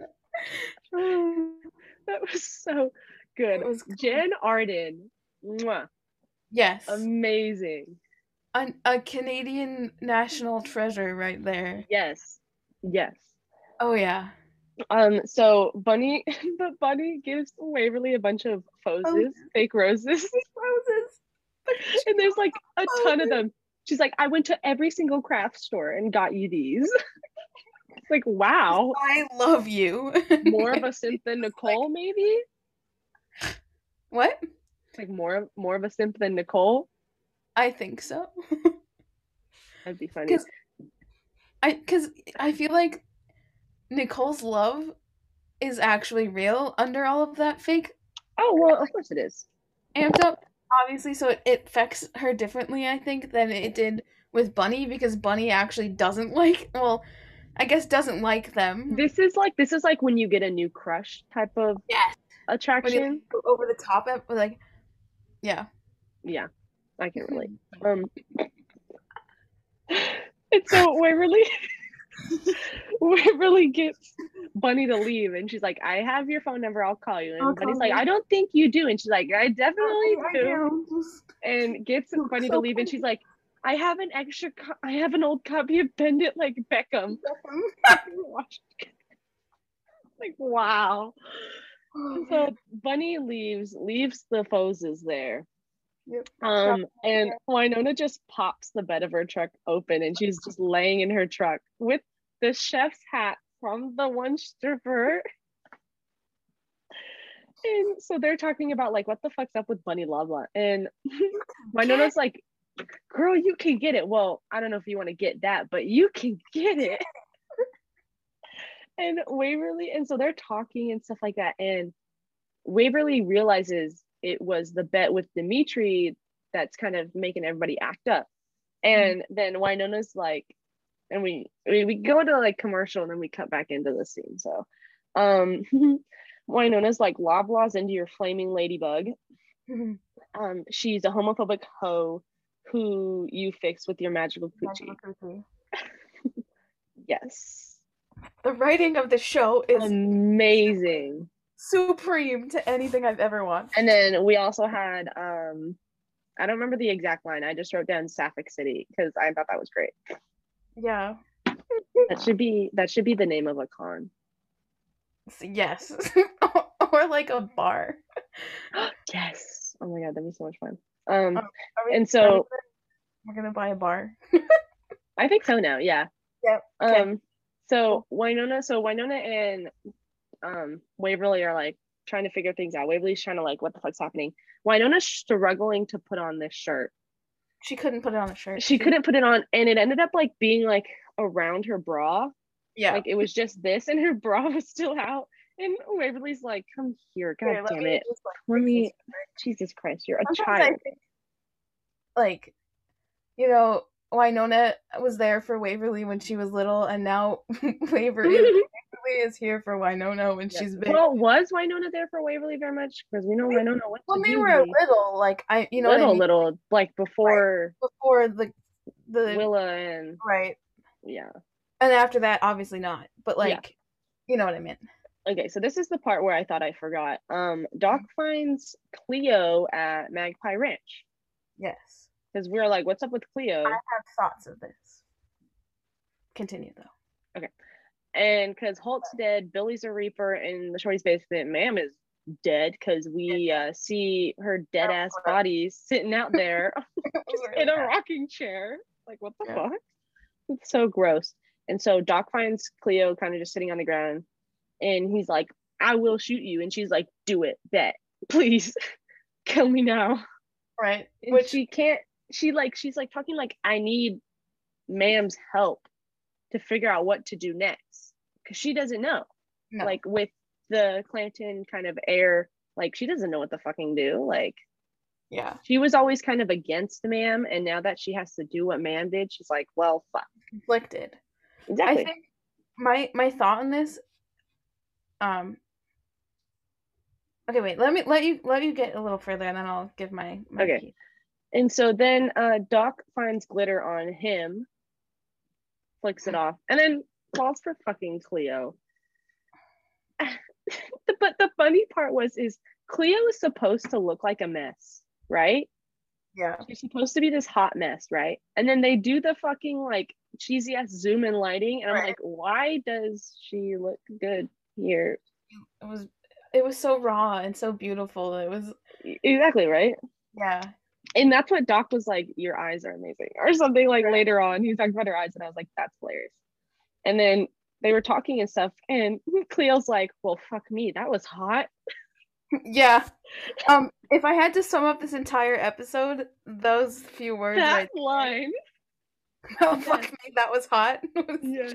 Speaker 2: That was so good. Was cool. Jen Arden. Mwah.
Speaker 3: Yes.
Speaker 2: Amazing.
Speaker 3: A, a Canadian national treasure right there.
Speaker 2: Yes. Yes.
Speaker 3: Oh yeah.
Speaker 2: Um, so Bunny but Bunny gives Waverly a bunch of roses, oh. fake roses.
Speaker 3: Fake roses.
Speaker 2: And there's like a ton of them. She's like, I went to every single craft store and got you these. It's like, wow.
Speaker 3: I love you.
Speaker 2: More of a simp than Nicole, like, maybe?
Speaker 3: What?
Speaker 2: Like more more of a simp than Nicole?
Speaker 3: I think so.
Speaker 2: That'd be funny.
Speaker 3: Cause I, cause I feel like Nicole's love is actually real under all of that fake.
Speaker 2: Oh, well, of course it is.
Speaker 3: Amped up, obviously, so it, it affects her differently, I think, than it did with Bunny, because Bunny actually doesn't like, well, I guess doesn't like them.
Speaker 2: This is like this is like when you get a new crush type of
Speaker 3: Yes. When
Speaker 2: attraction.
Speaker 3: you go over the top of like, yeah.
Speaker 2: Yeah, I can relate. Um, and so Waverly, Waverly gets Bunny to leave, and she's like, "I have your phone number. I'll call you." And
Speaker 3: I'll
Speaker 2: Bunny's
Speaker 3: call
Speaker 2: like,
Speaker 3: you.
Speaker 2: "I don't think you do." And she's like, "I definitely
Speaker 3: I
Speaker 2: do."
Speaker 3: do.
Speaker 2: And gets
Speaker 3: So-
Speaker 2: Bunny
Speaker 3: so
Speaker 2: to leave, and she's like, "I have an extra. Co- I have an old copy of Bend It Like Beckham." Like, wow.
Speaker 3: Oh,
Speaker 2: So Bunny leaves, leaves the Foses there.
Speaker 3: yep.
Speaker 2: Um, and Winona just pops the bed of her truck open, and she's just laying in her truck with the chef's hat from the one stripper. And so they're talking about like, what the fuck's up with Bunny Loblaw? And Winona's like, "Girl, you can get it." Well, I don't know if you want to get that, but you can get it. And Waverly, and so they're talking and stuff like that. And Waverly realizes it was the bet with Dimitri that's kind of making everybody act up. And mm-hmm. then Winona's like, and we, we we go to like commercial, and then we cut back into the scene. So um Winona's like, "Loblaw's into your flaming ladybug." Mm-hmm. Um, she's a homophobic hoe who you fix with your magical coochie. Yes.
Speaker 3: The writing of the show is
Speaker 2: amazing.
Speaker 3: Supreme to anything I've ever watched.
Speaker 2: And then we also had, um, I don't remember the exact line. I just wrote down Sapphic City because I thought that was great.
Speaker 3: Yeah.
Speaker 2: That should be that should be the name of a con.
Speaker 3: Yes. Or like a bar.
Speaker 2: Yes. Oh my god, that'd be so much fun. Um,
Speaker 3: um we,
Speaker 2: and so
Speaker 3: we're gonna buy a bar.
Speaker 2: I think so now. Yeah.
Speaker 3: Yep. Okay.
Speaker 2: Um. So Winona, so Winona and um Waverly are like trying to figure things out. Waverly's trying to like, what the fuck's happening? Winona's struggling to put on this shirt.
Speaker 3: She couldn't put it on a shirt.
Speaker 2: She, she couldn't put it on, and it ended up like being like around her bra.
Speaker 3: Yeah.
Speaker 2: Like it was just this, and her bra was still out. And Waverly's like, "Come here, god here, damn it. Just, like, let me Jesus Christ, you're a Sometimes child."
Speaker 3: Think, like, you know, Winona was there for Waverly when she was little, and now Waverly, Waverly is here for Winona when yeah. she's big.
Speaker 2: Well, was Winona there for Waverly very much? Because we know Winona went
Speaker 3: when
Speaker 2: to
Speaker 3: they were little, like I, you know,
Speaker 2: little,
Speaker 3: what I mean?
Speaker 2: little, like before,
Speaker 3: right. before the the
Speaker 2: Willa and
Speaker 3: right,
Speaker 2: yeah,
Speaker 3: and after that, obviously not. But like, yeah. you know what I mean.
Speaker 2: Okay, so this is the part where I thought I forgot. Um, Doc finds Cleo at Magpie Ranch.
Speaker 3: Yes.
Speaker 2: Because we we're like, "What's up with Cleo?"
Speaker 3: I have thoughts of this. Continue though.
Speaker 2: Okay. And because Holt's dead, Billy's a Reaper, and the Shorty's basement, Ma'am is dead because we uh, see her dead ass body sitting out there in a rocking chair. Like, what the yeah. fuck? It's so gross. And so Doc finds Cleo kind of just sitting on the ground, and he's like, "I will shoot you," and she's like, "Do it, bet, please, kill me now."
Speaker 3: Right.
Speaker 2: And Which she can't. She like she's like talking like, "I need Ma'am's help to figure out what to do next," because she doesn't know. No. Like with the Clanton kind of air, like she doesn't know what to fucking do. Like,
Speaker 3: yeah,
Speaker 2: she was always kind of against Ma'am, and now that she has to do what Ma'am did, she's like, well, fuck.
Speaker 3: Conflicted.
Speaker 2: Exactly.
Speaker 3: I think my my thought on this. Um. Okay, wait. Let me let you let you get a little further, and then I'll give my. my
Speaker 2: okay. Piece. And so then uh, Doc finds glitter on him, flicks it off, and then falls for fucking Cleo. But the funny part was, is Cleo is supposed to look like a mess, right?
Speaker 3: Yeah.
Speaker 2: She's supposed to be this hot mess, right? And then they do the fucking like cheesy ass zoom in lighting, and right. I'm like, why does she look good here?
Speaker 3: It was it was so raw and so beautiful. It was
Speaker 2: exactly right.
Speaker 3: Yeah.
Speaker 2: And that's what Doc was like, "Your eyes are amazing," or something like right. later on. He talked about her eyes, and I was like, that's hilarious. And then they were talking and stuff, and Cleo's like, "Well, fuck me, that was hot."
Speaker 3: Yeah. Um, if I had to sum up this entire episode, those few words.
Speaker 2: That
Speaker 3: right
Speaker 2: line.
Speaker 3: Oh, yes. Fuck me, that was hot.
Speaker 2: Yes.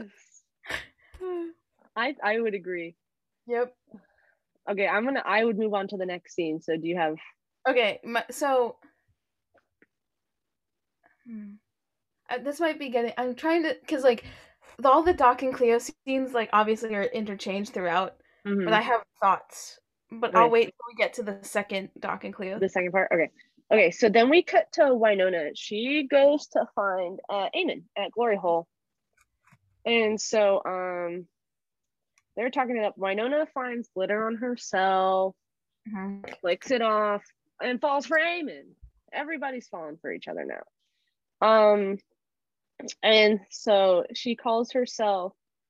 Speaker 2: I I would agree.
Speaker 3: Yep.
Speaker 2: Okay, I'm gonna. I would move on to the next scene. So, do you have?
Speaker 3: Okay, my, so. Hmm. Uh, this might be getting. I'm trying to, cause like, the, all the Doc and Cleo scenes, like, obviously are interchanged throughout,
Speaker 2: Mhm.
Speaker 3: but I have thoughts. But
Speaker 2: Okay.
Speaker 3: I'll wait till we get to the second Doc and Cleo.
Speaker 2: The second part? Okay. Okay, so then we cut to Wynonna. She goes to find uh, Eamon at Glory Hole. And so um, they're talking it up. Wynonna finds glitter on herself,
Speaker 3: Mhm.
Speaker 2: flicks it off, and falls for Eamon. Everybody's falling for each other now. Um, and so she calls herself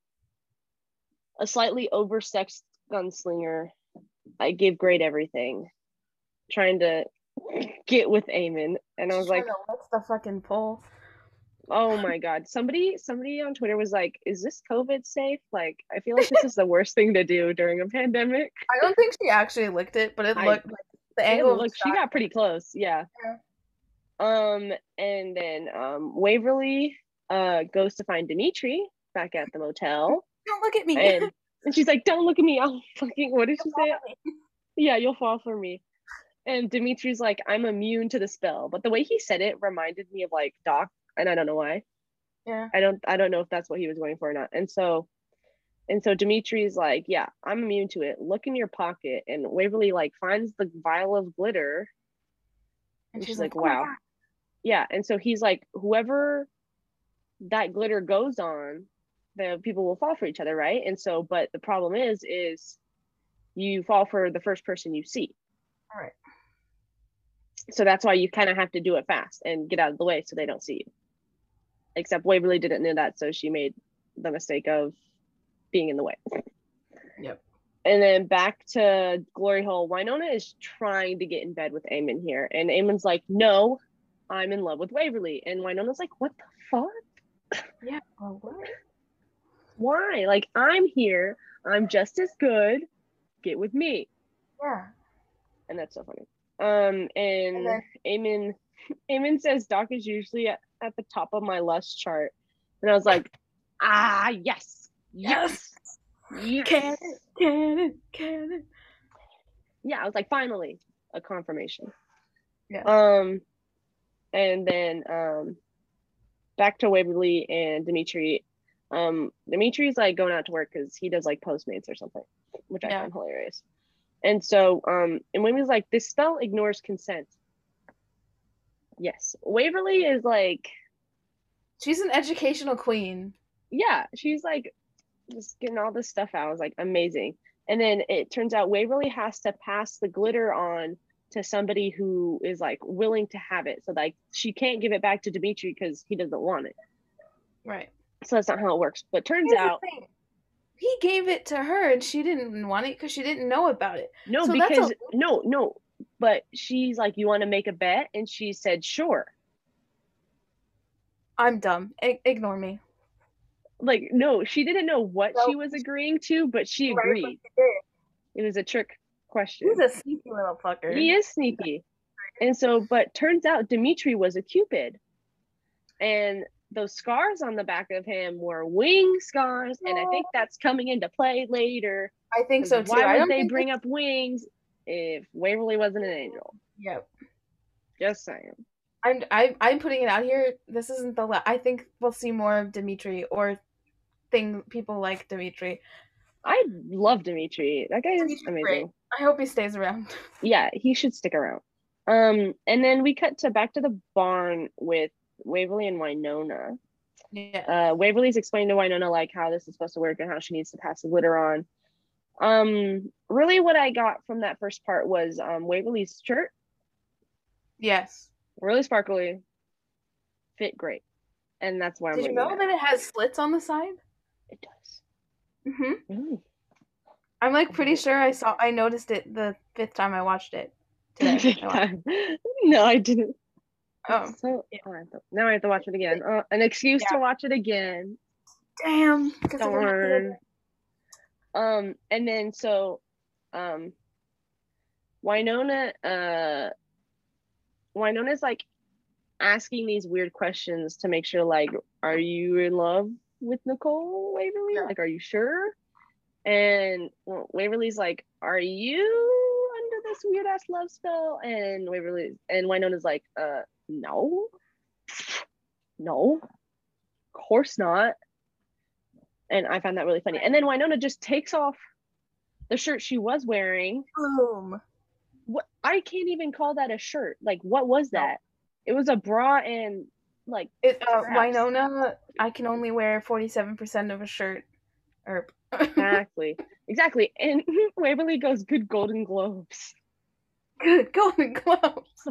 Speaker 2: a slightly oversexed gunslinger. I give great everything, trying to get with Eamon. And I was
Speaker 3: She's
Speaker 2: like,
Speaker 3: trying to lift the fucking pole.
Speaker 2: oh my god, somebody somebody on Twitter was like, is this COVID safe? Like, I feel like this is the worst thing to do during a pandemic.
Speaker 3: I don't think she actually licked it, but it
Speaker 2: I-
Speaker 3: looked like the
Speaker 2: It
Speaker 3: angle of the
Speaker 2: looked, she
Speaker 3: shot.
Speaker 2: got pretty close, yeah.
Speaker 3: Yeah.
Speaker 2: Um, and then um Waverly uh goes to find Dimitri back at the motel,
Speaker 3: Don't look at me.
Speaker 2: and and she's like, don't look at me, I'll fucking, what did she
Speaker 3: Don't
Speaker 2: say?
Speaker 3: look at me.
Speaker 2: Yeah, you'll fall for me. And Dimitri's like, I'm immune to the spell. But the way he said it reminded me of like Doc, and I don't know why.
Speaker 3: Yeah.
Speaker 2: I don't I don't know if that's what he was going for or not. And so and so Dimitri's like, yeah, I'm immune to it. Look in your pocket. And Waverly like finds the vial of glitter.
Speaker 3: And
Speaker 2: And
Speaker 3: she's
Speaker 2: she's
Speaker 3: like,
Speaker 2: like,
Speaker 3: "Oh my
Speaker 2: wow.
Speaker 3: God."
Speaker 2: Yeah. And so he's like, whoever that glitter goes on, the people will fall for each other, right? And so, but the problem is, is you fall for the first person you see.
Speaker 3: All right.
Speaker 2: So that's why you kind of have to do it fast and get out of the way so they don't see you. Except Waverly didn't know that, so she made the mistake of being in the way.
Speaker 3: Yep.
Speaker 2: And then back to Glory Hole, Wynonna is trying to get in bed with Eamon here. And Eamon's like, no, I'm in love with Waverly. And Wynonna's like, what the fuck?
Speaker 3: Yeah. Well, what?
Speaker 2: Why? Like, I'm here. I'm just as good. Get with me.
Speaker 3: Yeah.
Speaker 2: And that's so funny. Um, and,
Speaker 3: And then-
Speaker 2: Eamon, Eamon says Doc is usually at, at the top of my lust chart. And I was like, ah, yes. Yes. Yes.
Speaker 3: Cannon, cannon, cannon.
Speaker 2: Yeah, I was like, finally, a confirmation.
Speaker 3: Yeah.
Speaker 2: Um, and then um, back to Waverly and Dimitri. Um, Dimitri's like going out to work because he does like Postmates or something, which I
Speaker 3: Yeah.
Speaker 2: find hilarious. And so, um, and Waverly's like, this spell ignores consent. Yes, Waverly is like,
Speaker 3: She's an educational queen.
Speaker 2: yeah, she's like just getting all this stuff out. I was like, amazing. And then it turns out Waverly has to pass the glitter on to somebody who is like willing to have it. So like she can't give it back to Dimitri because he doesn't want it.
Speaker 3: Right.
Speaker 2: So that's not how it works. But turns
Speaker 3: Here's the
Speaker 2: out,
Speaker 3: thing. He gave it to her and she didn't want it because she didn't know about it.
Speaker 2: no,
Speaker 3: So that's
Speaker 2: because
Speaker 3: a-
Speaker 2: no, no. But she's like, you want to make a bet? And she said, sure.
Speaker 3: I'm dumb. I- ignore me.
Speaker 2: Like, no, she didn't know what
Speaker 3: No.
Speaker 2: she was agreeing to, but she
Speaker 3: Right, but
Speaker 2: agreed.
Speaker 3: she did.
Speaker 2: It was a trick question.
Speaker 3: He's a sneaky little fucker.
Speaker 2: He is sneaky. And so, but turns out Dimitri was a Cupid. And those scars on the back of him were wing scars. And I think that's coming into play later.
Speaker 3: I think so too.
Speaker 2: Why
Speaker 3: I
Speaker 2: would
Speaker 3: don't
Speaker 2: they
Speaker 3: think
Speaker 2: bring
Speaker 3: it's-
Speaker 2: up wings if Waverly wasn't an angel?
Speaker 3: Yep.
Speaker 2: Just saying.
Speaker 3: I'm I, I'm putting it out here. This isn't the. La- I think we'll see more of Dimitri or thing people like Dimitri.
Speaker 2: I love Dimitri. That guy is
Speaker 3: Dimitri's
Speaker 2: amazing.
Speaker 3: great. I hope he stays around.
Speaker 2: Yeah, he should stick around. Um, and then we cut to back to the barn with Waverly and Wynonna.
Speaker 3: Yeah.
Speaker 2: Uh, Waverly's explaining to Wynonna like how this is supposed to work and how she needs to pass the glitter on. Um, really, what I got from that first part was um Waverly's shirt,
Speaker 3: Yes.
Speaker 2: really sparkly, fit great, and that's why I'm.
Speaker 3: Did you
Speaker 2: leaving
Speaker 3: know
Speaker 2: it.
Speaker 3: that it has slits on the side?
Speaker 2: It does.
Speaker 3: Mm-hmm.
Speaker 2: Really?
Speaker 3: I'm like pretty sure I saw. I noticed it the fifth time I watched it today. I watched-
Speaker 2: No, I didn't.
Speaker 3: Oh,
Speaker 2: So
Speaker 3: yeah.
Speaker 2: oh, I have to, now I have to watch it again. Uh, an excuse to watch it again.
Speaker 3: damn. 'cause I didn't have to
Speaker 2: Darn.
Speaker 3: look
Speaker 2: Um, and then so, um, Wynonna, uh, Wynonna's like asking these weird questions to make sure, like, are you in love with Nicole Waverly?
Speaker 3: Yeah.
Speaker 2: Like, are you sure? And well, Waverly's like, are you under this weird ass love spell? And Waverly and Wynonna's like, uh, no, no, of course not. And I found that really funny. And then Winona just takes off the shirt she was wearing.
Speaker 3: Boom.
Speaker 2: What, I can't even call that a shirt. Like, what was that? No. It was a bra and like
Speaker 3: it. Uh, Winona, I can only wear forty-seven percent of a shirt. Or
Speaker 2: exactly, exactly. And Waverly goes, "Good Golden Globes."
Speaker 3: Good Golden Globes.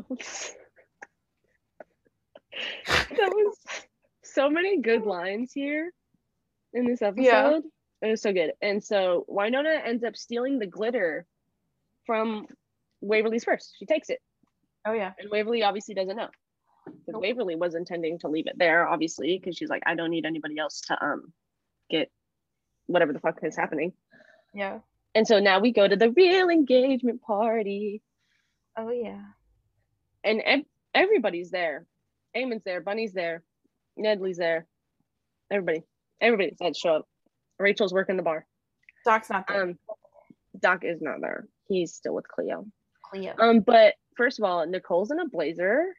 Speaker 2: That was so many good lines here in this episode.
Speaker 3: Yeah.
Speaker 2: It was so good. And so Winona ends up stealing the glitter from Waverly's purse. She takes it.
Speaker 3: Oh, yeah.
Speaker 2: And Waverly obviously doesn't know. Because nope. Waverly was intending to leave it there, obviously, because she's like, I don't need anybody else to um get whatever the fuck is happening.
Speaker 3: Yeah.
Speaker 2: And so now we go to the real engagement party.
Speaker 3: Oh, yeah.
Speaker 2: And ev- everybody's there. Eamon's there. Bunny's there. Nedley's there. Everybody. Everybody decided to show up. Rachel's working the bar.
Speaker 3: Doc's not there.
Speaker 2: Um, Doc is not there. He's still with Cleo.
Speaker 3: Cleo.
Speaker 2: Um, but first of all, Nicole's in a blazer.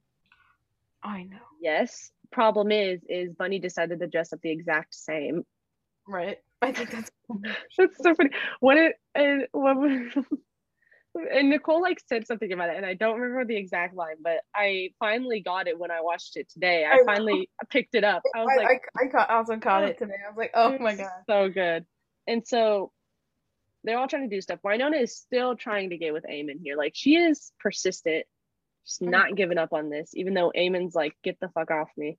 Speaker 3: I know.
Speaker 2: Yes. Problem is, is Bunny decided to dress up the exact same.
Speaker 3: Right. I think that's
Speaker 2: that's so funny. What it and what and Nicole like said something about it, and I don't remember the exact line, but I finally got it when I watched it today. I, I finally picked it up. I was
Speaker 3: I,
Speaker 2: like,
Speaker 3: I, I caught, also caught it today. I was like, oh my god,
Speaker 2: so good. And so they're all trying to do stuff. Winona is still trying to get with Eamon here. Like, she is persistent. She's not giving up on this, even though Eamon's like, get the fuck off me.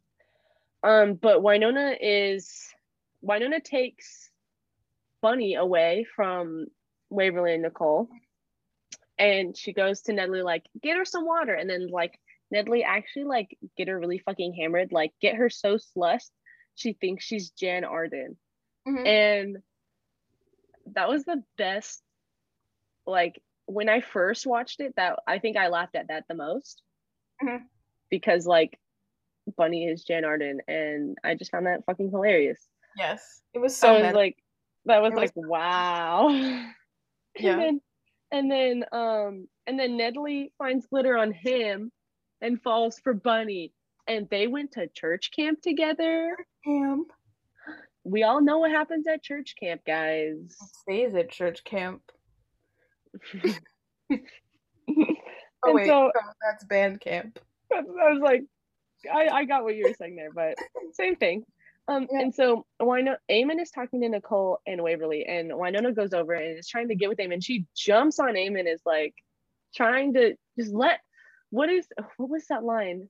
Speaker 2: Um, but Winona is Winona takes Bunny away from Waverly and Nicole, and she goes to Nedley like, get her some water, and then like Nedley actually like get her really fucking hammered, like get her so slushed she thinks she's Jan Arden. Mm-hmm. And that was the best. Like, when I first watched it, that I think I laughed at that the most. Mm-hmm. Because like Bunny is Jan Arden, and I just found that fucking hilarious.
Speaker 3: Yes, it was so.
Speaker 2: I was like, that was it like was... wow.
Speaker 3: Yeah.
Speaker 2: And then, and then, um, and then Nedley finds glitter on him, and falls for Bunny, and they went to church camp together.
Speaker 3: Camp.
Speaker 2: We all know what happens at church camp, guys.
Speaker 3: It stays at church camp.
Speaker 2: oh
Speaker 3: wait,
Speaker 2: so,
Speaker 3: that's band camp.
Speaker 2: I was like, I, I got what you were saying there, but same thing. Um, yeah. And so Winona, Eamon is talking to Nicole and Waverly, and Winona goes over and is trying to get with Eamon. She jumps on Eamon, is like trying to just let. What is what was that line?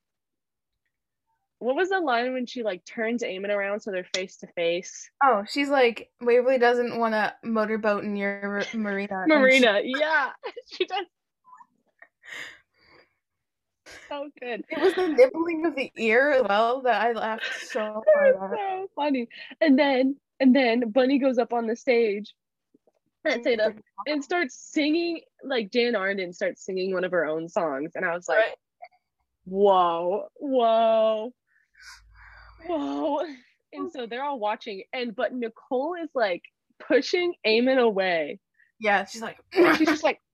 Speaker 2: What was the line when she like turns Eamon around so they're face to face?
Speaker 3: Oh, she's like, Waverly doesn't want to motorboat in your marina.
Speaker 2: Marina, she... yeah, she does. So good.
Speaker 3: It was the nibbling of the ear as well that I laughed so hard at.
Speaker 2: So funny. And then and then Bunny goes up on the stage and, and, and starts singing, like Jan Arden starts singing one of her own songs, and I was like, right. whoa, whoa, whoa. And so they're all watching, and but Nicole is like pushing Eamon away.
Speaker 3: Yeah, she's like,
Speaker 2: she's just like,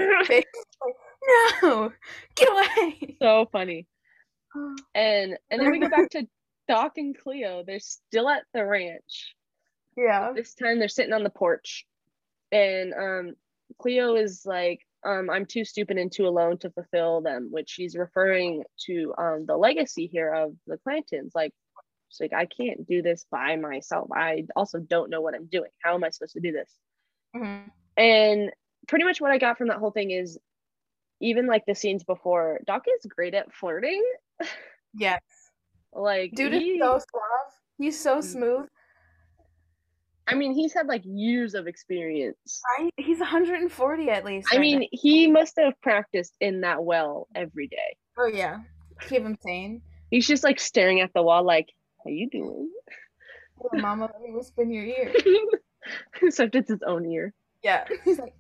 Speaker 3: no, get away.
Speaker 2: So funny. And and then we go back to Doc and Cleo. They're still at the ranch.
Speaker 3: Yeah.
Speaker 2: This time they're sitting on the porch, and um Cleo is like, um I'm too stupid and too alone to fulfill them, which she's referring to um the legacy here of the Clantons. Like, she's like, I can't do this by myself. I also don't know what I'm doing. How am I supposed to do this? Mm-hmm. And pretty much what I got from that whole thing is, even like the scenes before, Doc is great at flirting.
Speaker 3: Yes.
Speaker 2: Like,
Speaker 3: dude
Speaker 2: he,
Speaker 3: is so suave. He's so smooth.
Speaker 2: I mean, he's had like years of experience.
Speaker 3: Right? He's one hundred forty at least.
Speaker 2: I right mean, now. He must have practiced in that well every day.
Speaker 3: Oh yeah. Keep him sane.
Speaker 2: He's just like staring at the wall like, how you doing?
Speaker 3: Oh, mama, let me whisper in your ear.
Speaker 2: Except it's his own ear.
Speaker 3: Yeah. He's like,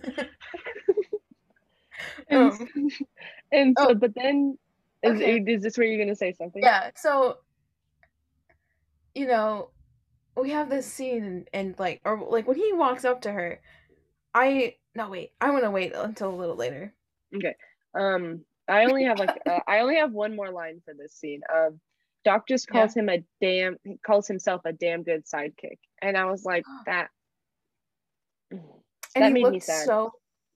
Speaker 2: and, um, and so,
Speaker 3: oh,
Speaker 2: but then, is,
Speaker 3: okay.
Speaker 2: is this where you're going to say something?
Speaker 3: Yeah, so, you know, we have this scene, and, and like, or like, when he walks up to her, I, no, wait, I want to wait until a little later.
Speaker 2: Okay. Um, I only have, like, uh, I only have one more line for this scene. Um, Doc just
Speaker 3: Yeah.
Speaker 2: calls him a damn, he calls himself a damn good sidekick. And I was like, that,
Speaker 3: And
Speaker 2: that
Speaker 3: he
Speaker 2: made me
Speaker 3: looked
Speaker 2: sad.
Speaker 3: so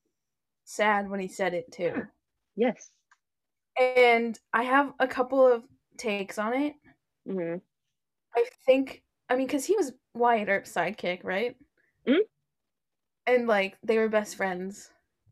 Speaker 3: sad when he said it too.
Speaker 2: Yes.
Speaker 3: And I have a couple of takes on it.
Speaker 2: Mm-hmm.
Speaker 3: I think, I mean, because he was Wyatt Earp's sidekick, right?
Speaker 2: Mhm.
Speaker 3: And like they were best friends.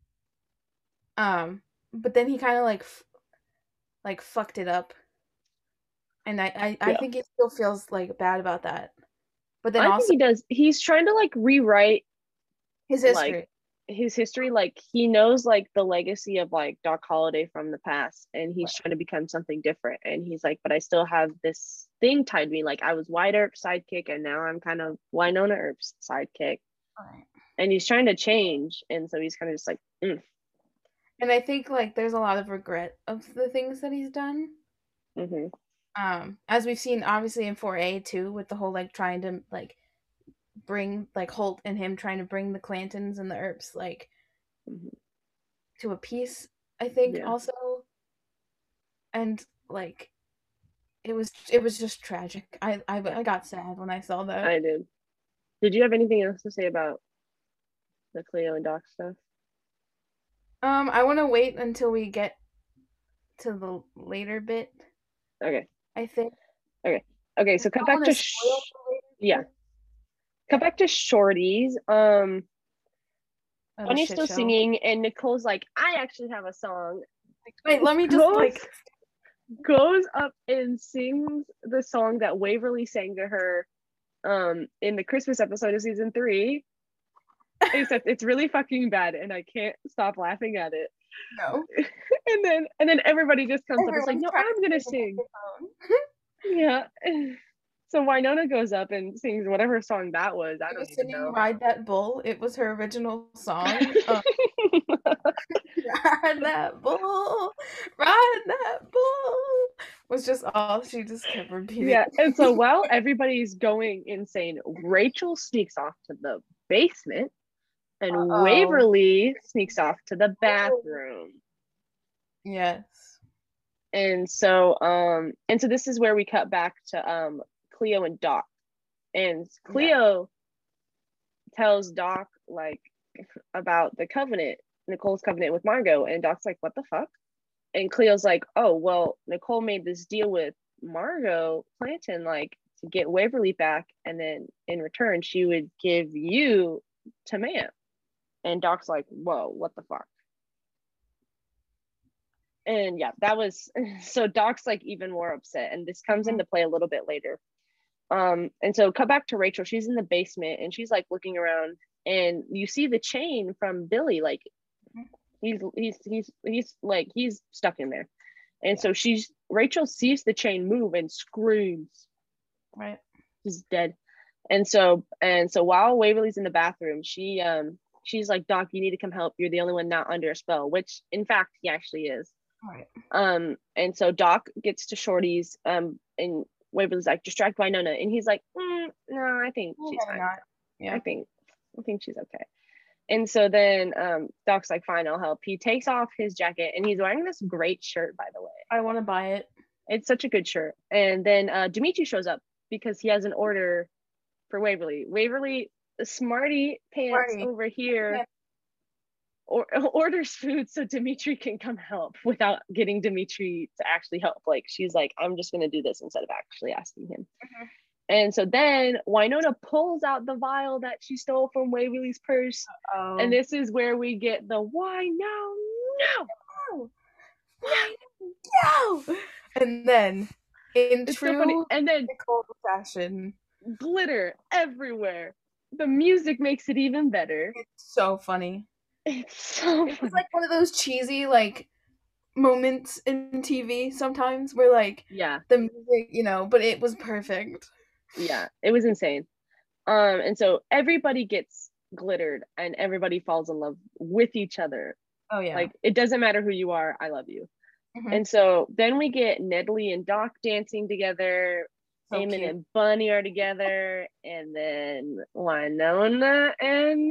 Speaker 3: Um, but then he kind of like, f- like fucked it up, and I, I, I
Speaker 2: Yeah.
Speaker 3: think he still feels like bad about that. But then
Speaker 2: I
Speaker 3: also
Speaker 2: think he does. He's trying to like rewrite
Speaker 3: his
Speaker 2: like
Speaker 3: history.
Speaker 2: his history. Like he knows like the legacy of like Doc Holliday from the past, and he's
Speaker 3: Right.
Speaker 2: trying to become something different. And he's like, but I still have this thing tied to me. Like I was Wyatt Earp's sidekick, and now I'm kind of Winona Earp's sidekick.
Speaker 3: Right.
Speaker 2: And he's trying to change, and so he's kind of just like, mm.
Speaker 3: And I think like there's a lot of regret of the things that he's done.
Speaker 2: Mm-hmm.
Speaker 3: Um, as we've seen obviously in four A too, with the whole like trying to like bring like Holt and him trying to bring the Clantons and the Earps like
Speaker 2: Mm-hmm.
Speaker 3: to a peace, I think,
Speaker 2: Yeah.
Speaker 3: also. And like it was it was just tragic. I, I I got sad when I saw that.
Speaker 2: I did. Did you have anything else to say about the Cleo and Doc stuff?
Speaker 3: Um, I want to wait until we get to the later bit.
Speaker 2: Okay.
Speaker 3: I think.
Speaker 2: Okay. Okay. So
Speaker 3: I
Speaker 2: cut
Speaker 3: don't
Speaker 2: back
Speaker 3: wanna
Speaker 2: to
Speaker 3: spoil
Speaker 2: sh-
Speaker 3: the later
Speaker 2: yeah.
Speaker 3: bit.
Speaker 2: Cut back to Shorties. Um,
Speaker 3: Oh, the
Speaker 2: Bunny's
Speaker 3: shit
Speaker 2: still
Speaker 3: show.
Speaker 2: singing, and Nicole's like, I actually have a song.
Speaker 3: Wait, let me just
Speaker 2: Goes,
Speaker 3: like
Speaker 2: goes up and sings the song that Waverly sang to her um in the Christmas episode of season three. Except it's really fucking bad, and I can't stop laughing at it.
Speaker 3: no.
Speaker 2: And then and then everybody just comes up. It's like,
Speaker 3: Everyone's
Speaker 2: no,
Speaker 3: trying
Speaker 2: I'm
Speaker 3: to
Speaker 2: gonna
Speaker 3: sing
Speaker 2: sing. Yeah. So Winona goes up and sings whatever song that was. I
Speaker 3: She
Speaker 2: don't
Speaker 3: was
Speaker 2: even
Speaker 3: singing
Speaker 2: know.
Speaker 3: "Ride That Bull." It was her original song. Um, ride that bull, ride that bull. Was just all she just kept repeating.
Speaker 2: Yeah, and so while everybody's going insane, Rachel sneaks off to the basement, and
Speaker 3: Uh-oh.
Speaker 2: Waverly sneaks off to the bathroom.
Speaker 3: Yes.
Speaker 2: And so, um, and so this is where we cut back to um Cleo and Doc, and Cleo yeah. tells Doc like about the covenant, Nicole's covenant with Margot, and Doc's like, "What the fuck?" And Cleo's like, "Oh, well, Nicole made this deal with Margot Clanton, like to get Waverly back, and then in return, she would give you to Ma'am." And Doc's like, "Whoa, what the fuck?" And yeah, that was so Doc's like even more upset, and this comes mm-hmm. into play a little bit later. Um, and so cut back to Rachel. She's in the basement, and she's like looking around, and you see the chain from Billy, like he's he's he's he's like he's stuck in there. And so she's Rachel sees the chain move and screams.
Speaker 3: Right.
Speaker 2: He's dead. And so and so while Waverly's in the bathroom, she um she's like, "Doc, you need to come help. You're the only one not under a spell," which in fact he actually is.
Speaker 3: Right.
Speaker 2: Um and so Doc gets to Shorty's um and Waverly's like, "Distract Winona," and he's like, mm, "No, I think she's fine.
Speaker 3: Not. Yeah.
Speaker 2: I think I think she's okay." And so then um, Doc's like, "Fine, I'll help." He takes off his jacket, and he's wearing this great shirt, by the way.
Speaker 3: I want to buy it.
Speaker 2: It's such a good shirt. And then uh, Dimitri shows up because he has an order for Waverly. Waverly, the smarty pants
Speaker 3: Smarty.
Speaker 2: over here,
Speaker 3: Yeah.
Speaker 2: or, orders food so Dimitri can come help without getting Dimitri to actually help. Like, she's like, "I'm just going to do this," instead of actually asking him.
Speaker 3: Mm-hmm.
Speaker 2: And so then Winona pulls out the vial that she stole from Waverly's purse.
Speaker 3: Uh-oh.
Speaker 2: And this is where we get the "why now, no,
Speaker 3: why no." And then in
Speaker 2: it's
Speaker 3: true
Speaker 2: so funny. And then
Speaker 3: Nicole fashion,
Speaker 2: glitter everywhere. The music makes it even better.
Speaker 3: It's so funny.
Speaker 2: It's so
Speaker 3: It's
Speaker 2: funny.
Speaker 3: like one of those cheesy like moments in T V sometimes where like
Speaker 2: yeah
Speaker 3: the music, you know, but it was perfect.
Speaker 2: Yeah, it was insane. Um, and so everybody gets glittered, and everybody falls in love with each other.
Speaker 3: Oh yeah.
Speaker 2: Like, it doesn't matter who you are, I love you. Mm-hmm. And so then we get Nedley and Doc dancing together. So Eamon cute. And Bunny are together, and then Winona and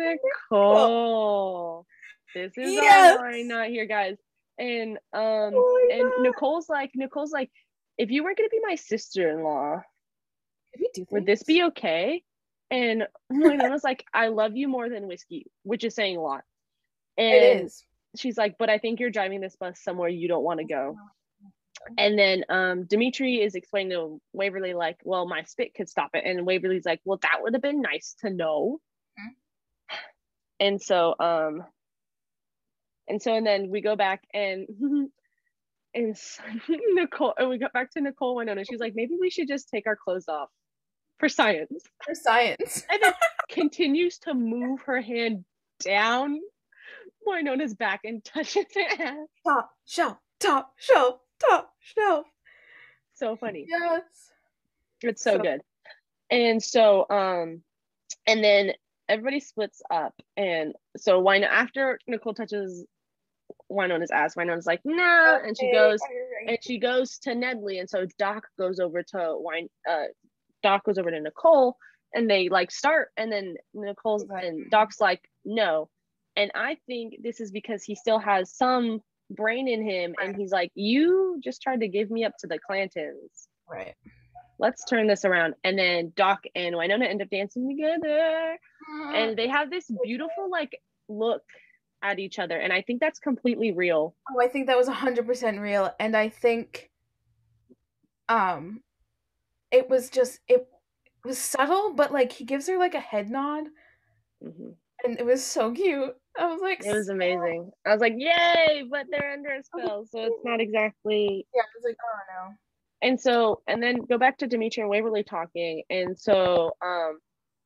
Speaker 2: Nicole. This is
Speaker 3: yes!
Speaker 2: all why not here, guys. And um, oh and Nicole's like, Nicole's like, if you were going to be my sister-in-law,
Speaker 3: we do
Speaker 2: would this be okay? And Wynonna's like, I love you more than whiskey, which is saying a lot. And
Speaker 3: it is.
Speaker 2: She's like, but I think you're driving this bus somewhere you don't want to go. And then um, Dimitri is explaining to Waverly, like, well, my spit could stop it. And Waverly's like, well, that would have been nice to know. Mm-hmm. And so, um, and so, and then we go back and, and Nicole, and we got back to Nicole Wynonna. She's like, maybe we should just take our clothes off for science.
Speaker 3: For science.
Speaker 2: And then continues to move her hand down Wynonna's back and touches her ass.
Speaker 3: Top shelf, top shelf, top shelf.
Speaker 2: So funny.
Speaker 3: Yes.
Speaker 2: It's so, so good. And so, um, and then everybody splits up. And so Wynonna, after Nicole touches Wynonna's ass, Wynonna's like, nah, okay. and she goes, and she goes to Nedley. And so Doc goes over to Wine, uh, Doc goes over to Nicole, and they like start, and then Nicole's and Doc's like, no. And I think this is because he still has some brain in him, right. And he's like, you just tried to give me up to the Clantons.
Speaker 3: Right.
Speaker 2: Let's turn this around. And then Doc and Wynonna end up dancing together. Uh, and they have this beautiful like look at each other. And I think that's completely real.
Speaker 3: Oh, I think that was one hundred percent real. And I think um, it was just, it was subtle, but like he gives her like a head nod. Mm-hmm. And it was so cute. I was like,
Speaker 2: it was amazing. I was like, yay, but they're under a spell, so it's not exactly.
Speaker 3: Yeah, I was like, oh no.
Speaker 2: And so, and then go back to Dimitri and Waverly talking. And so, um,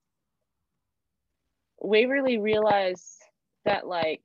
Speaker 2: Waverly realized that like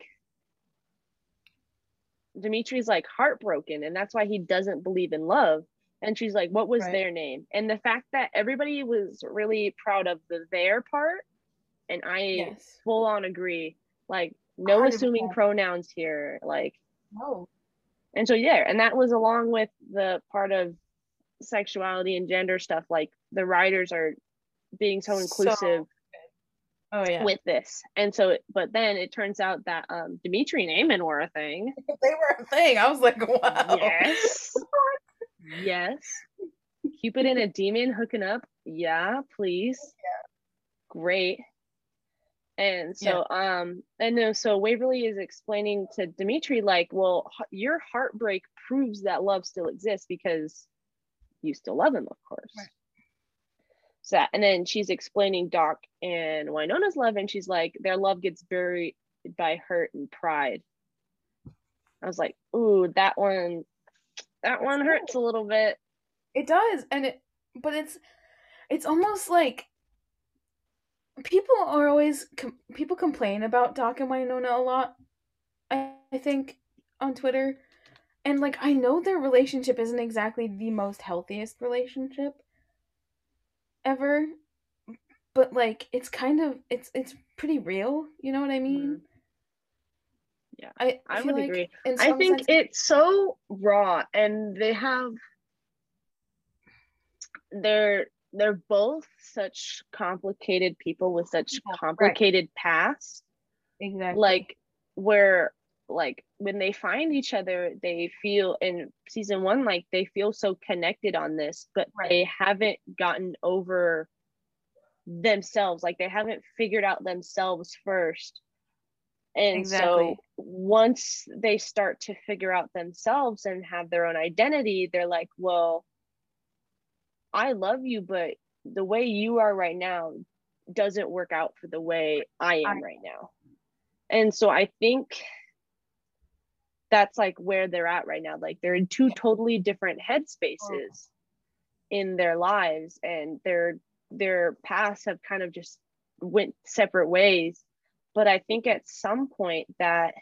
Speaker 2: Dimitri's like heartbroken, and that's why he doesn't believe in love. And she's like, what was right. their name? And the fact that everybody was really proud of the their part. And I yes. full on agree. Like, no one hundred percent assuming pronouns here. Like,
Speaker 3: no.
Speaker 2: And so, yeah. And that was along with the part of sexuality and gender stuff. Like, the writers are being so inclusive so,
Speaker 3: oh, yeah.
Speaker 2: with this. And so, but then it turns out that um, Dimitri and Aemon were a thing.
Speaker 3: They were a thing. I was like, wow.
Speaker 2: Yes. Yes. Cupid and a demon hooking up. Yeah, please.
Speaker 3: Yeah.
Speaker 2: Great. And so, yeah. um, and then so Waverly is explaining to Dimitri, like, well, your heartbreak proves that love still exists because you still love him, of course. Right. So, and then she's explaining Doc and Wynonna's love, and she's like, their love gets buried by hurt and pride. I was like, ooh, that one, that one hurts a little bit.
Speaker 3: It does, and it, but it's, it's almost like. People are always com- people complain about Doc and Wynonna a lot. I, I think on Twitter, and like I know their relationship isn't exactly the most healthiest relationship ever, but like it's kind of it's it's pretty real. You know what I mean?
Speaker 2: Yeah,
Speaker 3: I
Speaker 2: I would
Speaker 3: like
Speaker 2: agree. I think sense- it's so raw, and they have they're. They're both such complicated people with such complicated right. pasts.
Speaker 3: Exactly.
Speaker 2: Like where like when they find each other, they feel in season one, like they feel so connected on this, but right. they haven't gotten over themselves. Like they haven't figured out themselves first. And exactly. so once they start to figure out themselves and have their own identity, they're like, well, I love you, but the way you are right now doesn't work out for the way I am right now. And so I think that's like where they're at right now. Like they're in two totally different headspaces in their lives, and their their paths have kind of just went separate ways. But I think at some point that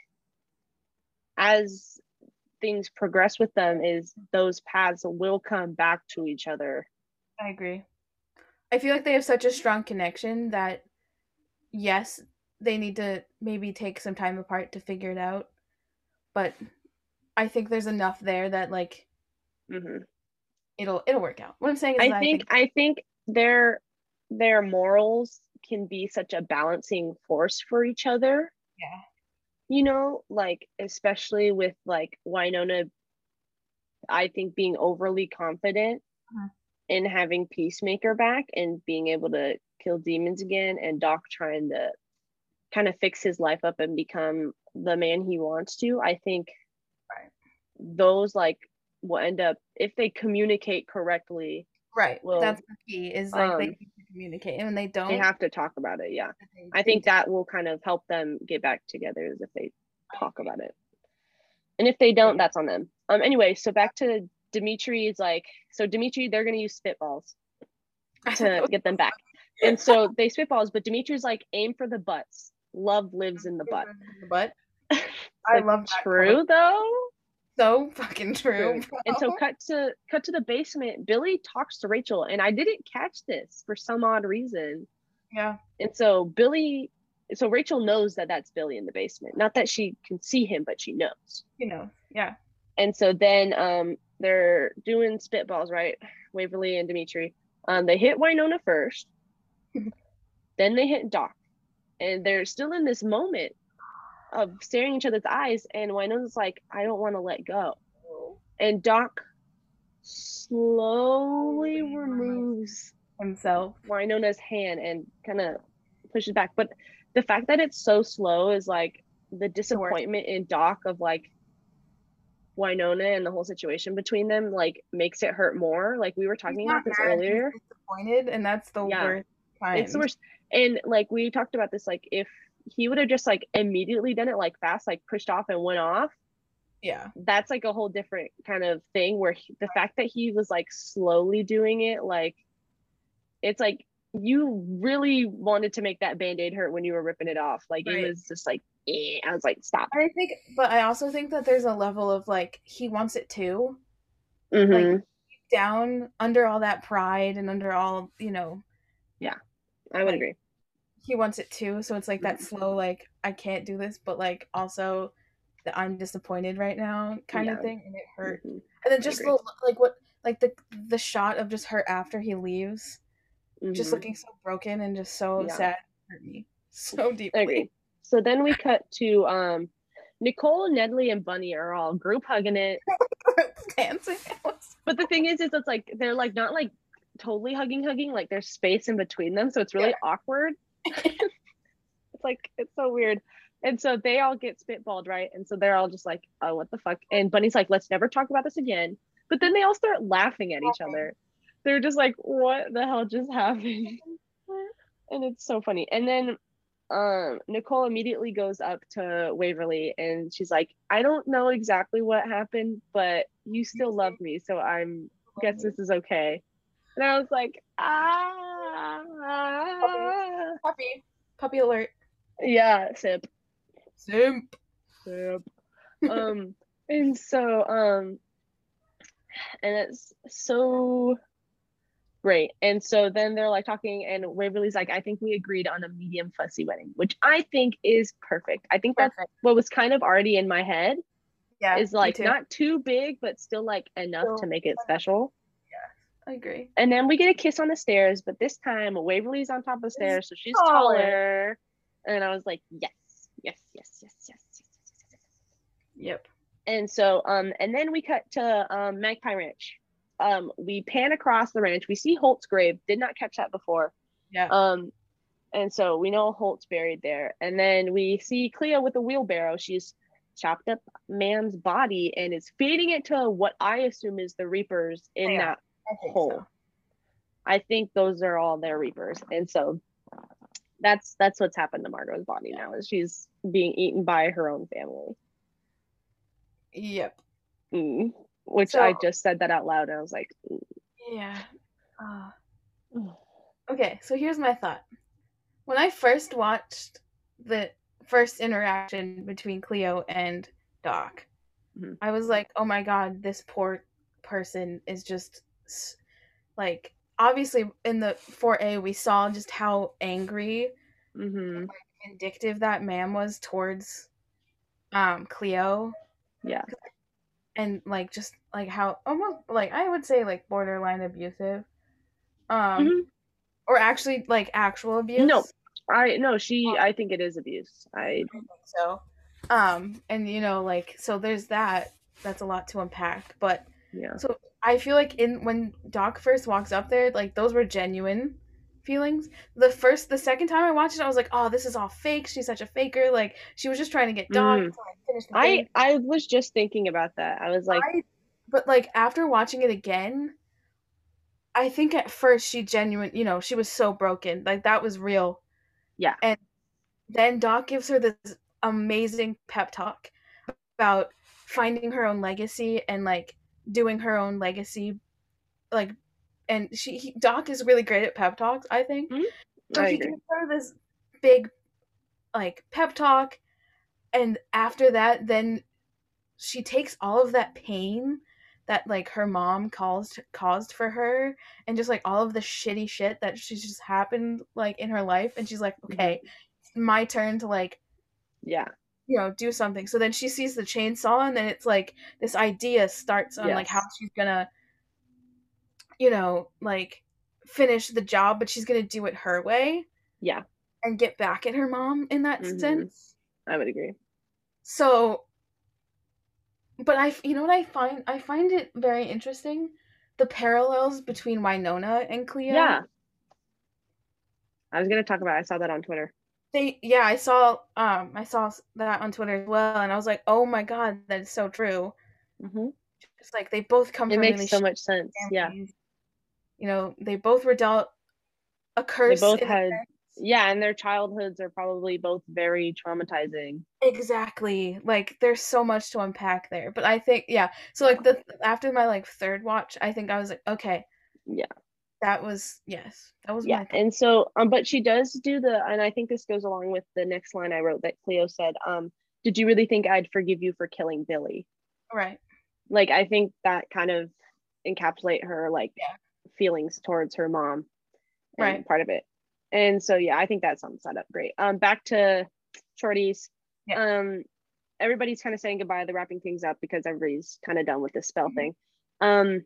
Speaker 2: as things progress with them is those paths will come back to each other.
Speaker 3: I agree. I feel like they have such a strong connection that, yes, they need to maybe take some time apart to figure it out. But I think there's enough there that, like, mm-hmm. it'll it'll work out. What I'm saying is,
Speaker 2: I
Speaker 3: that
Speaker 2: think I think, I think their their morals can be such a balancing force for each other.
Speaker 3: Yeah.
Speaker 2: You know, like especially with like Wynonna I think being overly confident
Speaker 3: Uh-huh.
Speaker 2: in having Peacemaker back and being able to kill demons again, and Doc trying to kind of fix his life up and become the man he wants to. I think
Speaker 3: Right.
Speaker 2: those like will end up, if they communicate correctly,
Speaker 3: Right.
Speaker 2: will
Speaker 3: That's the key, is like they
Speaker 2: um
Speaker 3: need to communicate. And when they don't,
Speaker 2: they have to talk about it. Yeah,
Speaker 3: they,
Speaker 2: I
Speaker 3: they
Speaker 2: think
Speaker 3: do.
Speaker 2: that will kind of help them get back together, is if they talk about it. And if they don't, that's on them. Um anyway, so back to Dimitri. Is like, so Dimitri, they're gonna use spitballs to get them back. And so they spitballs, but Dimitri's like, aim for the butts. Love lives in the butt.
Speaker 3: The butt.
Speaker 2: It's
Speaker 3: I
Speaker 2: like,
Speaker 3: love that
Speaker 2: true
Speaker 3: quote.
Speaker 2: though.
Speaker 3: So fucking true.
Speaker 2: True. And so cut to cut to the basement. Billy talks to Rachel, and I didn't catch this for some odd reason.
Speaker 3: Yeah.
Speaker 2: And so Billy, so Rachel knows that that's Billy in the basement. Not that she can see him, but she knows.
Speaker 3: You know. Yeah.
Speaker 2: And so then um they're doing spitballs, right? Waverly and Dimitri. Um, they hit Winona first. Then they hit Doc. And they're still in this moment of staring each other's eyes, and Winona's like, I don't want to let go. And Doc slowly removes
Speaker 3: himself
Speaker 2: Winona's hand and kind of pushes back. But the fact that it's so slow is like the disappointment in Doc of like Winona and the whole situation between them, like, makes it hurt more. Like we were talking about this earlier.
Speaker 3: He's disappointed, and that's the
Speaker 2: Yeah.
Speaker 3: worst kind.
Speaker 2: It's the worst. And like we talked about this, like if he would have just like immediately done it like fast, like pushed off and went off,
Speaker 3: Yeah.
Speaker 2: that's like a whole different kind of thing, where he, the fact that he was like slowly doing it, like it's like you really wanted to make that band-aid hurt when you were ripping it off. Like
Speaker 3: Right.
Speaker 2: it was just like, eh. I was like, stop.
Speaker 3: I think, but I also think that there's a level of like he wants it too.
Speaker 2: Mm-hmm.
Speaker 3: Like deep down, under all that pride and under all, you know,
Speaker 2: Yeah, I would
Speaker 3: like,
Speaker 2: agree.
Speaker 3: he wants it too. So it's like that
Speaker 2: Mhm.
Speaker 3: slow, like I can't do this, but like also that I'm disappointed right now kind
Speaker 2: Yeah.
Speaker 3: of thing, and it hurt.
Speaker 2: Mhm.
Speaker 3: And then
Speaker 2: I
Speaker 3: just
Speaker 2: agree.
Speaker 3: the like what like the the shot of just her after he leaves, just
Speaker 2: Mhm.
Speaker 3: looking so broken and just so
Speaker 2: Yeah.
Speaker 3: sad, hurt me so
Speaker 2: I
Speaker 3: deeply.
Speaker 2: agree. So then we cut to um Nicole, Nedley, and Bunny are all group hugging it.
Speaker 3: Dancing.
Speaker 2: But the thing is, is it's like they're like not like totally hugging, hugging. Like there's space in between them, so it's really
Speaker 3: Yeah.
Speaker 2: awkward. It's like it's so weird. And so they all get spitballed, right? And so they're all just like, "Oh, what the fuck?" And Bunny's like, "Let's never talk about this again." But then they all start laughing at each other. They're just like, "What the hell just happened?" And it's so funny. And then um Nicole immediately goes up to Waverly and she's like, "I don't know exactly what happened, but you still love me, so I'm guess this is okay." And I was like, ah,
Speaker 3: Puppy. Puppy alert.
Speaker 2: yeah, sip,
Speaker 3: Simp.
Speaker 2: sip. um, and so um, and it's so great. And so then they're like talking, and Waverly's like, "I think we agreed on a medium fussy wedding," which I think is perfect. I think that's
Speaker 3: Perfect.
Speaker 2: what was kind of already in my head.
Speaker 3: Yeah.
Speaker 2: Is
Speaker 3: me
Speaker 2: like
Speaker 3: too.
Speaker 2: not too big, but still like enough
Speaker 3: Still
Speaker 2: to make it special.
Speaker 3: I agree.
Speaker 2: And then we get a kiss on the stairs, but this time Waverly's on top of the stairs, so she's
Speaker 3: taller.
Speaker 2: taller. And I was like, yes, yes, yes, yes, yes, yes, yes, yes, yes.
Speaker 3: Yep.
Speaker 2: And so, um, and then we cut to um, Magpie Ranch. Um, we pan across the ranch. We see Holt's grave. Did not catch that before.
Speaker 3: Yeah.
Speaker 2: Um, and so we know Holt's buried there. And then we see Cleo with a wheelbarrow. She's chopped up man's body and is feeding it to what I assume is the Reapers in
Speaker 3: Yeah,
Speaker 2: that
Speaker 3: I think
Speaker 2: hole.
Speaker 3: so.
Speaker 2: I think those are all their Reapers. And so that's that's what's happened to Margot's body now, is she's being eaten by her own family.
Speaker 3: Yep.
Speaker 2: Mm. Which
Speaker 3: So-
Speaker 2: I just said that out loud and I was like, mm.
Speaker 3: Yeah. Uh, okay, so here's my thought. When I first watched the first interaction between Cleo and Doc,
Speaker 2: Mhm.
Speaker 3: I was like, oh my god, this poor person is just s- like, obviously in the four A we saw just how angry,
Speaker 2: Mhm.
Speaker 3: vindictive that man was towards um Cleo,
Speaker 2: Yeah.
Speaker 3: and like just like how almost like I would say like borderline abusive, um
Speaker 2: Mhm.
Speaker 3: or actually like actual abuse.
Speaker 2: No, I no, she I think it is abuse. I
Speaker 3: I think so. Um, and you know, like, so there's that. That's a lot to unpack. But
Speaker 2: Yeah.
Speaker 3: So I feel like in when Doc first walks up there, like those were genuine feelings. The first, the second time I watched it, I was like, oh, this is all fake. She's such a faker. Like she was just trying to get Doc
Speaker 2: Mm.
Speaker 3: to like finish the
Speaker 2: I
Speaker 3: thing.
Speaker 2: I was just thinking about that. I was like,
Speaker 3: I, but like after watching it again, I think at first she genuine, you know, she was so broken. Like that was real.
Speaker 2: yeah,
Speaker 3: And then Doc gives her this amazing pep talk about finding her own legacy and like doing her own legacy, like, and she he, Doc is really great at pep talks, I think.
Speaker 2: Mhm.
Speaker 3: So
Speaker 2: I
Speaker 3: he
Speaker 2: agree.
Speaker 3: gives her this big like pep talk, and after that, then she takes all of that pain that like her mom caused caused for her, and just like all of the shitty shit that she's just happened like in her life, and she's like,
Speaker 2: Mhm.
Speaker 3: okay, it's my turn to like,
Speaker 2: Yeah.
Speaker 3: you know, do something. So then she sees the chainsaw, and then it's like this idea starts on like how
Speaker 2: Yes.
Speaker 3: she's gonna, you know, like finish the job, but she's gonna do it her way
Speaker 2: Yeah.
Speaker 3: and get back at her mom in that
Speaker 2: hmm
Speaker 3: sense.
Speaker 2: I would agree.
Speaker 3: So, but I, you know what I find? I find it very interesting, the parallels between Winona and Cleo.
Speaker 2: Yeah. I was gonna talk about. I saw that on Twitter.
Speaker 3: They, yeah, I saw, um, I saw that on Twitter as well, and I was like, oh my god, that is so true.
Speaker 2: hmm
Speaker 3: It's like they both come
Speaker 2: It
Speaker 3: from
Speaker 2: makes
Speaker 3: really
Speaker 2: so
Speaker 3: shitty
Speaker 2: much sense. Yeah.
Speaker 3: families. You know, they both were dealt a
Speaker 2: They
Speaker 3: curse
Speaker 2: both
Speaker 3: in a
Speaker 2: had.
Speaker 3: sense.
Speaker 2: Yeah, and their childhoods are probably both very traumatizing.
Speaker 3: Exactly. Like there's so much to unpack there. But I think yeah. So like
Speaker 2: Yeah.
Speaker 3: the after my like third watch, I think I was like, okay,
Speaker 2: Yeah.
Speaker 3: that was yes. That was
Speaker 2: Yeah.
Speaker 3: my
Speaker 2: And so, um, but she does do the, and I think this goes along with the next line I wrote that Cleo said, um, did you really think I'd forgive you for killing Billy?
Speaker 3: right.
Speaker 2: Like, I think that kind of encapsulate her like
Speaker 3: Yeah.
Speaker 2: feelings towards her mom
Speaker 3: Right.
Speaker 2: and part of it. And so, yeah, I think that sums that up great. Um, back to Shorties.
Speaker 3: Yeah.
Speaker 2: Um, everybody's kind of saying goodbye. They're wrapping things up because everybody's kind of done with this spell
Speaker 3: Mhm.
Speaker 2: thing. Um,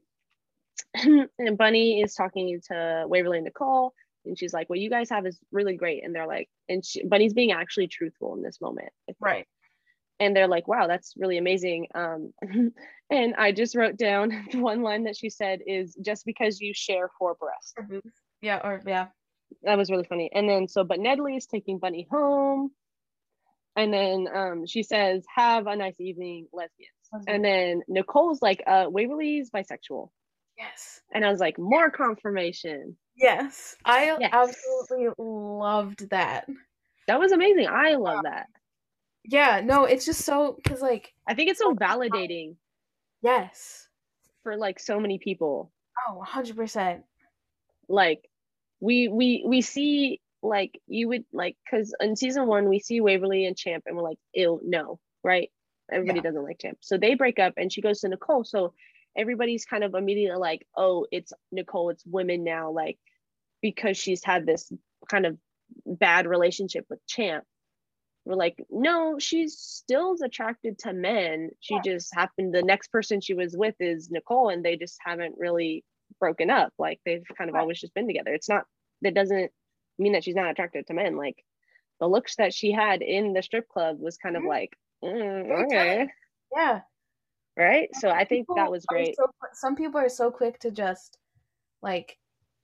Speaker 2: and Bunny is talking to Waverly and Nicole, and she's like, "What you guys have is really great." And they're like, and she, Bunny's being actually truthful in this moment, I think.
Speaker 3: Right.
Speaker 2: And they're like, "Wow, that's really amazing." Um, and I just wrote down one line that she said is, "Just because you share four breasts."
Speaker 3: Or boobs. Yeah, or yeah.
Speaker 2: That was really funny. And then so, but Nedley is taking Bunny home, and then um, she says, "Have a nice evening, lesbians." And then Nicole's like, uh, "Waverly's bisexual."
Speaker 3: Yes.
Speaker 2: And I was like, "More confirmation."
Speaker 3: Yes. I
Speaker 2: Yes.
Speaker 3: absolutely loved that.
Speaker 2: That was amazing. I love that.
Speaker 3: Yeah, no, it's just so because like
Speaker 2: I think it's so validating
Speaker 3: yes.
Speaker 2: for like so many people.
Speaker 3: Oh, one hundred percent.
Speaker 2: Like we we we see like you would like because in season one we see Waverly and Champ and we're like, ew, no, right? Everybody
Speaker 3: Yeah.
Speaker 2: doesn't like Champ. So they break up and she goes to Nicole. So everybody's kind of immediately like, oh, it's Nicole, it's women now, like because she's had this kind of bad relationship with Champ. We're like, no, she's still attracted to men. She just happened, the next person she was with is Nicole, and they just haven't really broken up. Like they've kind of
Speaker 3: Right.
Speaker 2: always just been together. It's not, that doesn't mean that she's not attracted to men. Like the looks that she had in the strip club was kind of
Speaker 3: Mhm.
Speaker 2: like, mm,
Speaker 3: Very
Speaker 2: okay.
Speaker 3: telling. Yeah.
Speaker 2: Right. So I think
Speaker 3: People
Speaker 2: that was
Speaker 3: are
Speaker 2: great.
Speaker 3: so some people are so quick to just like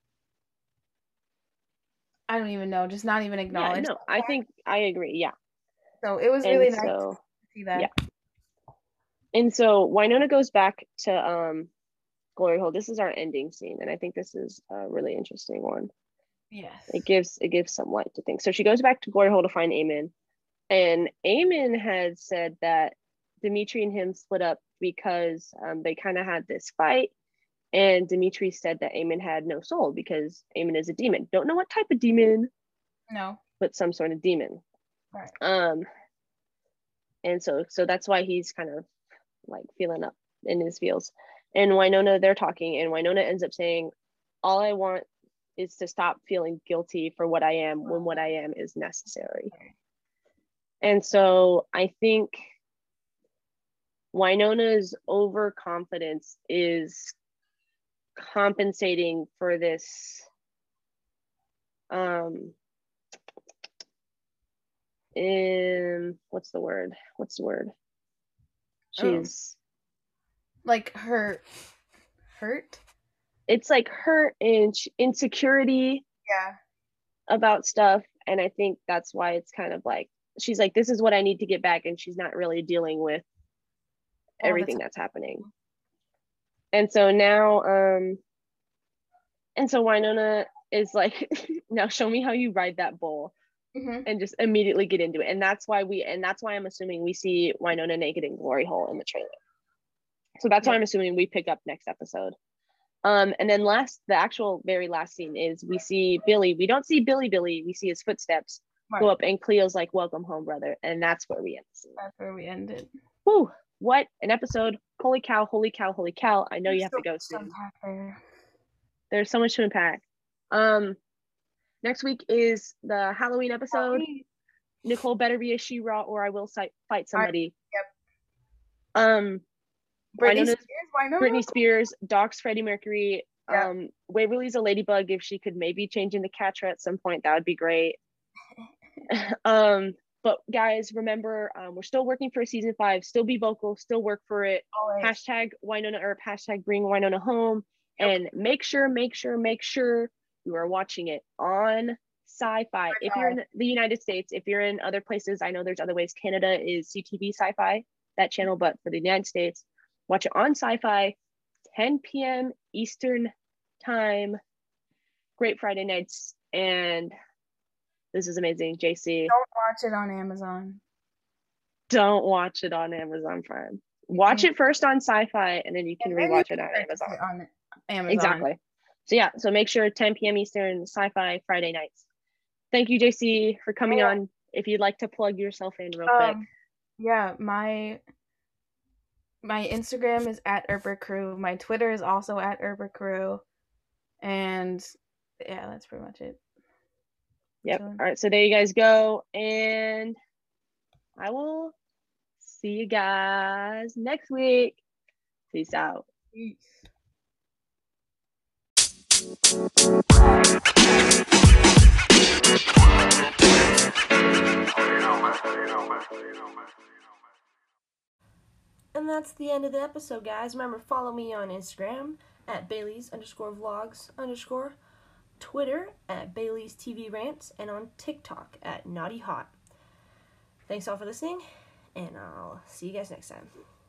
Speaker 3: I don't even know, just not even
Speaker 2: Yeah,
Speaker 3: acknowledge
Speaker 2: no,
Speaker 3: that
Speaker 2: I
Speaker 3: fact.
Speaker 2: think I agree. Yeah.
Speaker 3: So it was
Speaker 2: And
Speaker 3: really nice
Speaker 2: so,
Speaker 3: to see that.
Speaker 2: yeah. And so Winona goes back to um Glory Hole. This is our ending scene, and I think this is a really interesting one.
Speaker 3: Yes.
Speaker 2: It gives it gives some light to think. So she goes back to Glory Hole to find Eamon, and Eamon had said that Dimitri and him split up because um, they kind of had this fight, and Dimitri said that Eamon had no soul because Eamon is a demon. Don't know what type of demon,
Speaker 3: No.
Speaker 2: but some sort of demon.
Speaker 3: Right.
Speaker 2: Um, and so so that's why he's kind of like feeling up in his feels. And Winona, they're talking, and Winona ends up saying, all I want is to stop feeling guilty for what I am when what I am is necessary. And so I think Winona's overconfidence is compensating for this um in what's the word? What's the word? She's
Speaker 3: like her hurt.
Speaker 2: It's like hurt and insecurity.
Speaker 3: Yeah.
Speaker 2: About stuff, and I think that's why it's kind of like she's like, this is what I need to get back, and she's not really dealing with
Speaker 3: All
Speaker 2: everything that's happening. And so now um and so Winona is like, now show me how you ride that bull.
Speaker 3: Mm-hmm.
Speaker 2: And just immediately get into it. And that's why we and that's why I'm assuming we see Winona naked in glory hole in the trailer. So that's
Speaker 3: Yeah.
Speaker 2: why I'm assuming we pick up next episode. Um, and then last, the actual very last scene is we see Billy. We don't see Billy Billy. We see his footsteps
Speaker 3: Right.
Speaker 2: go up, and Cleo's like, "Welcome home, brother." And that's where we end the scene.
Speaker 3: That's where we ended.
Speaker 2: Whew, what an episode. Holy cow, holy cow, holy cow. I know
Speaker 3: There's
Speaker 2: you have
Speaker 3: so
Speaker 2: to go
Speaker 3: much to
Speaker 2: soon.
Speaker 3: unpack there.
Speaker 2: There's so much to unpack. Um, next week is the Halloween episode.
Speaker 3: Halloween.
Speaker 2: Nicole better be a She-Ra or I will si- fight somebody.
Speaker 3: Yep.
Speaker 2: Um,
Speaker 3: Britney
Speaker 2: Winona's-
Speaker 3: Spears, Winona?
Speaker 2: Britney Spears, Doc's Freddie Mercury.
Speaker 3: Yeah.
Speaker 2: Um, Waverly's a ladybug. If she could maybe change into Catra at some point, that would be great. um, but guys, remember, um, we're still working for season five. Still be vocal. Still work for it.
Speaker 3: Always.
Speaker 2: Hashtag Winona Earp. Hashtag Bring Winona Home.
Speaker 3: Yep.
Speaker 2: And make sure, make sure, make sure you are watching it on Sci-Fi. If you're in the United States, if you're in other places, I know there's other ways. Canada is C T V Sci-Fi, that channel, but for the United States, watch it on Sci-Fi, ten p.m. Eastern time. Great Friday nights, and this is amazing. J C,
Speaker 3: Don't watch it on Amazon.
Speaker 2: don't watch it on Amazon Prime. Watch it first on Sci-Fi, and then you can
Speaker 3: And then
Speaker 2: rewatch
Speaker 3: you
Speaker 2: it on
Speaker 3: can
Speaker 2: Amazon.
Speaker 3: purchase it on Amazon.
Speaker 2: Exactly. So yeah, so make sure ten p.m. Eastern, Sci-Fi Friday nights. Thank you, J C, for coming
Speaker 3: Yeah.
Speaker 2: on. If you'd like to plug yourself in real quick.
Speaker 3: Um, yeah, my my Instagram is at Erber Crew. My Twitter is also at Erber Crew. And yeah, that's pretty much it.
Speaker 2: Yep.
Speaker 3: Chilling.
Speaker 2: All right. So there you guys go. And I will see you guys next week. Peace out.
Speaker 3: Peace.
Speaker 1: And that's the end of the episode, guys. Remember, follow me on Instagram at Bailey's underscore vlogs underscore, Twitter at Bailey's T V Rants, and on TikTok at Naughty Hot. Thanks all for listening, and I'll see you guys next time.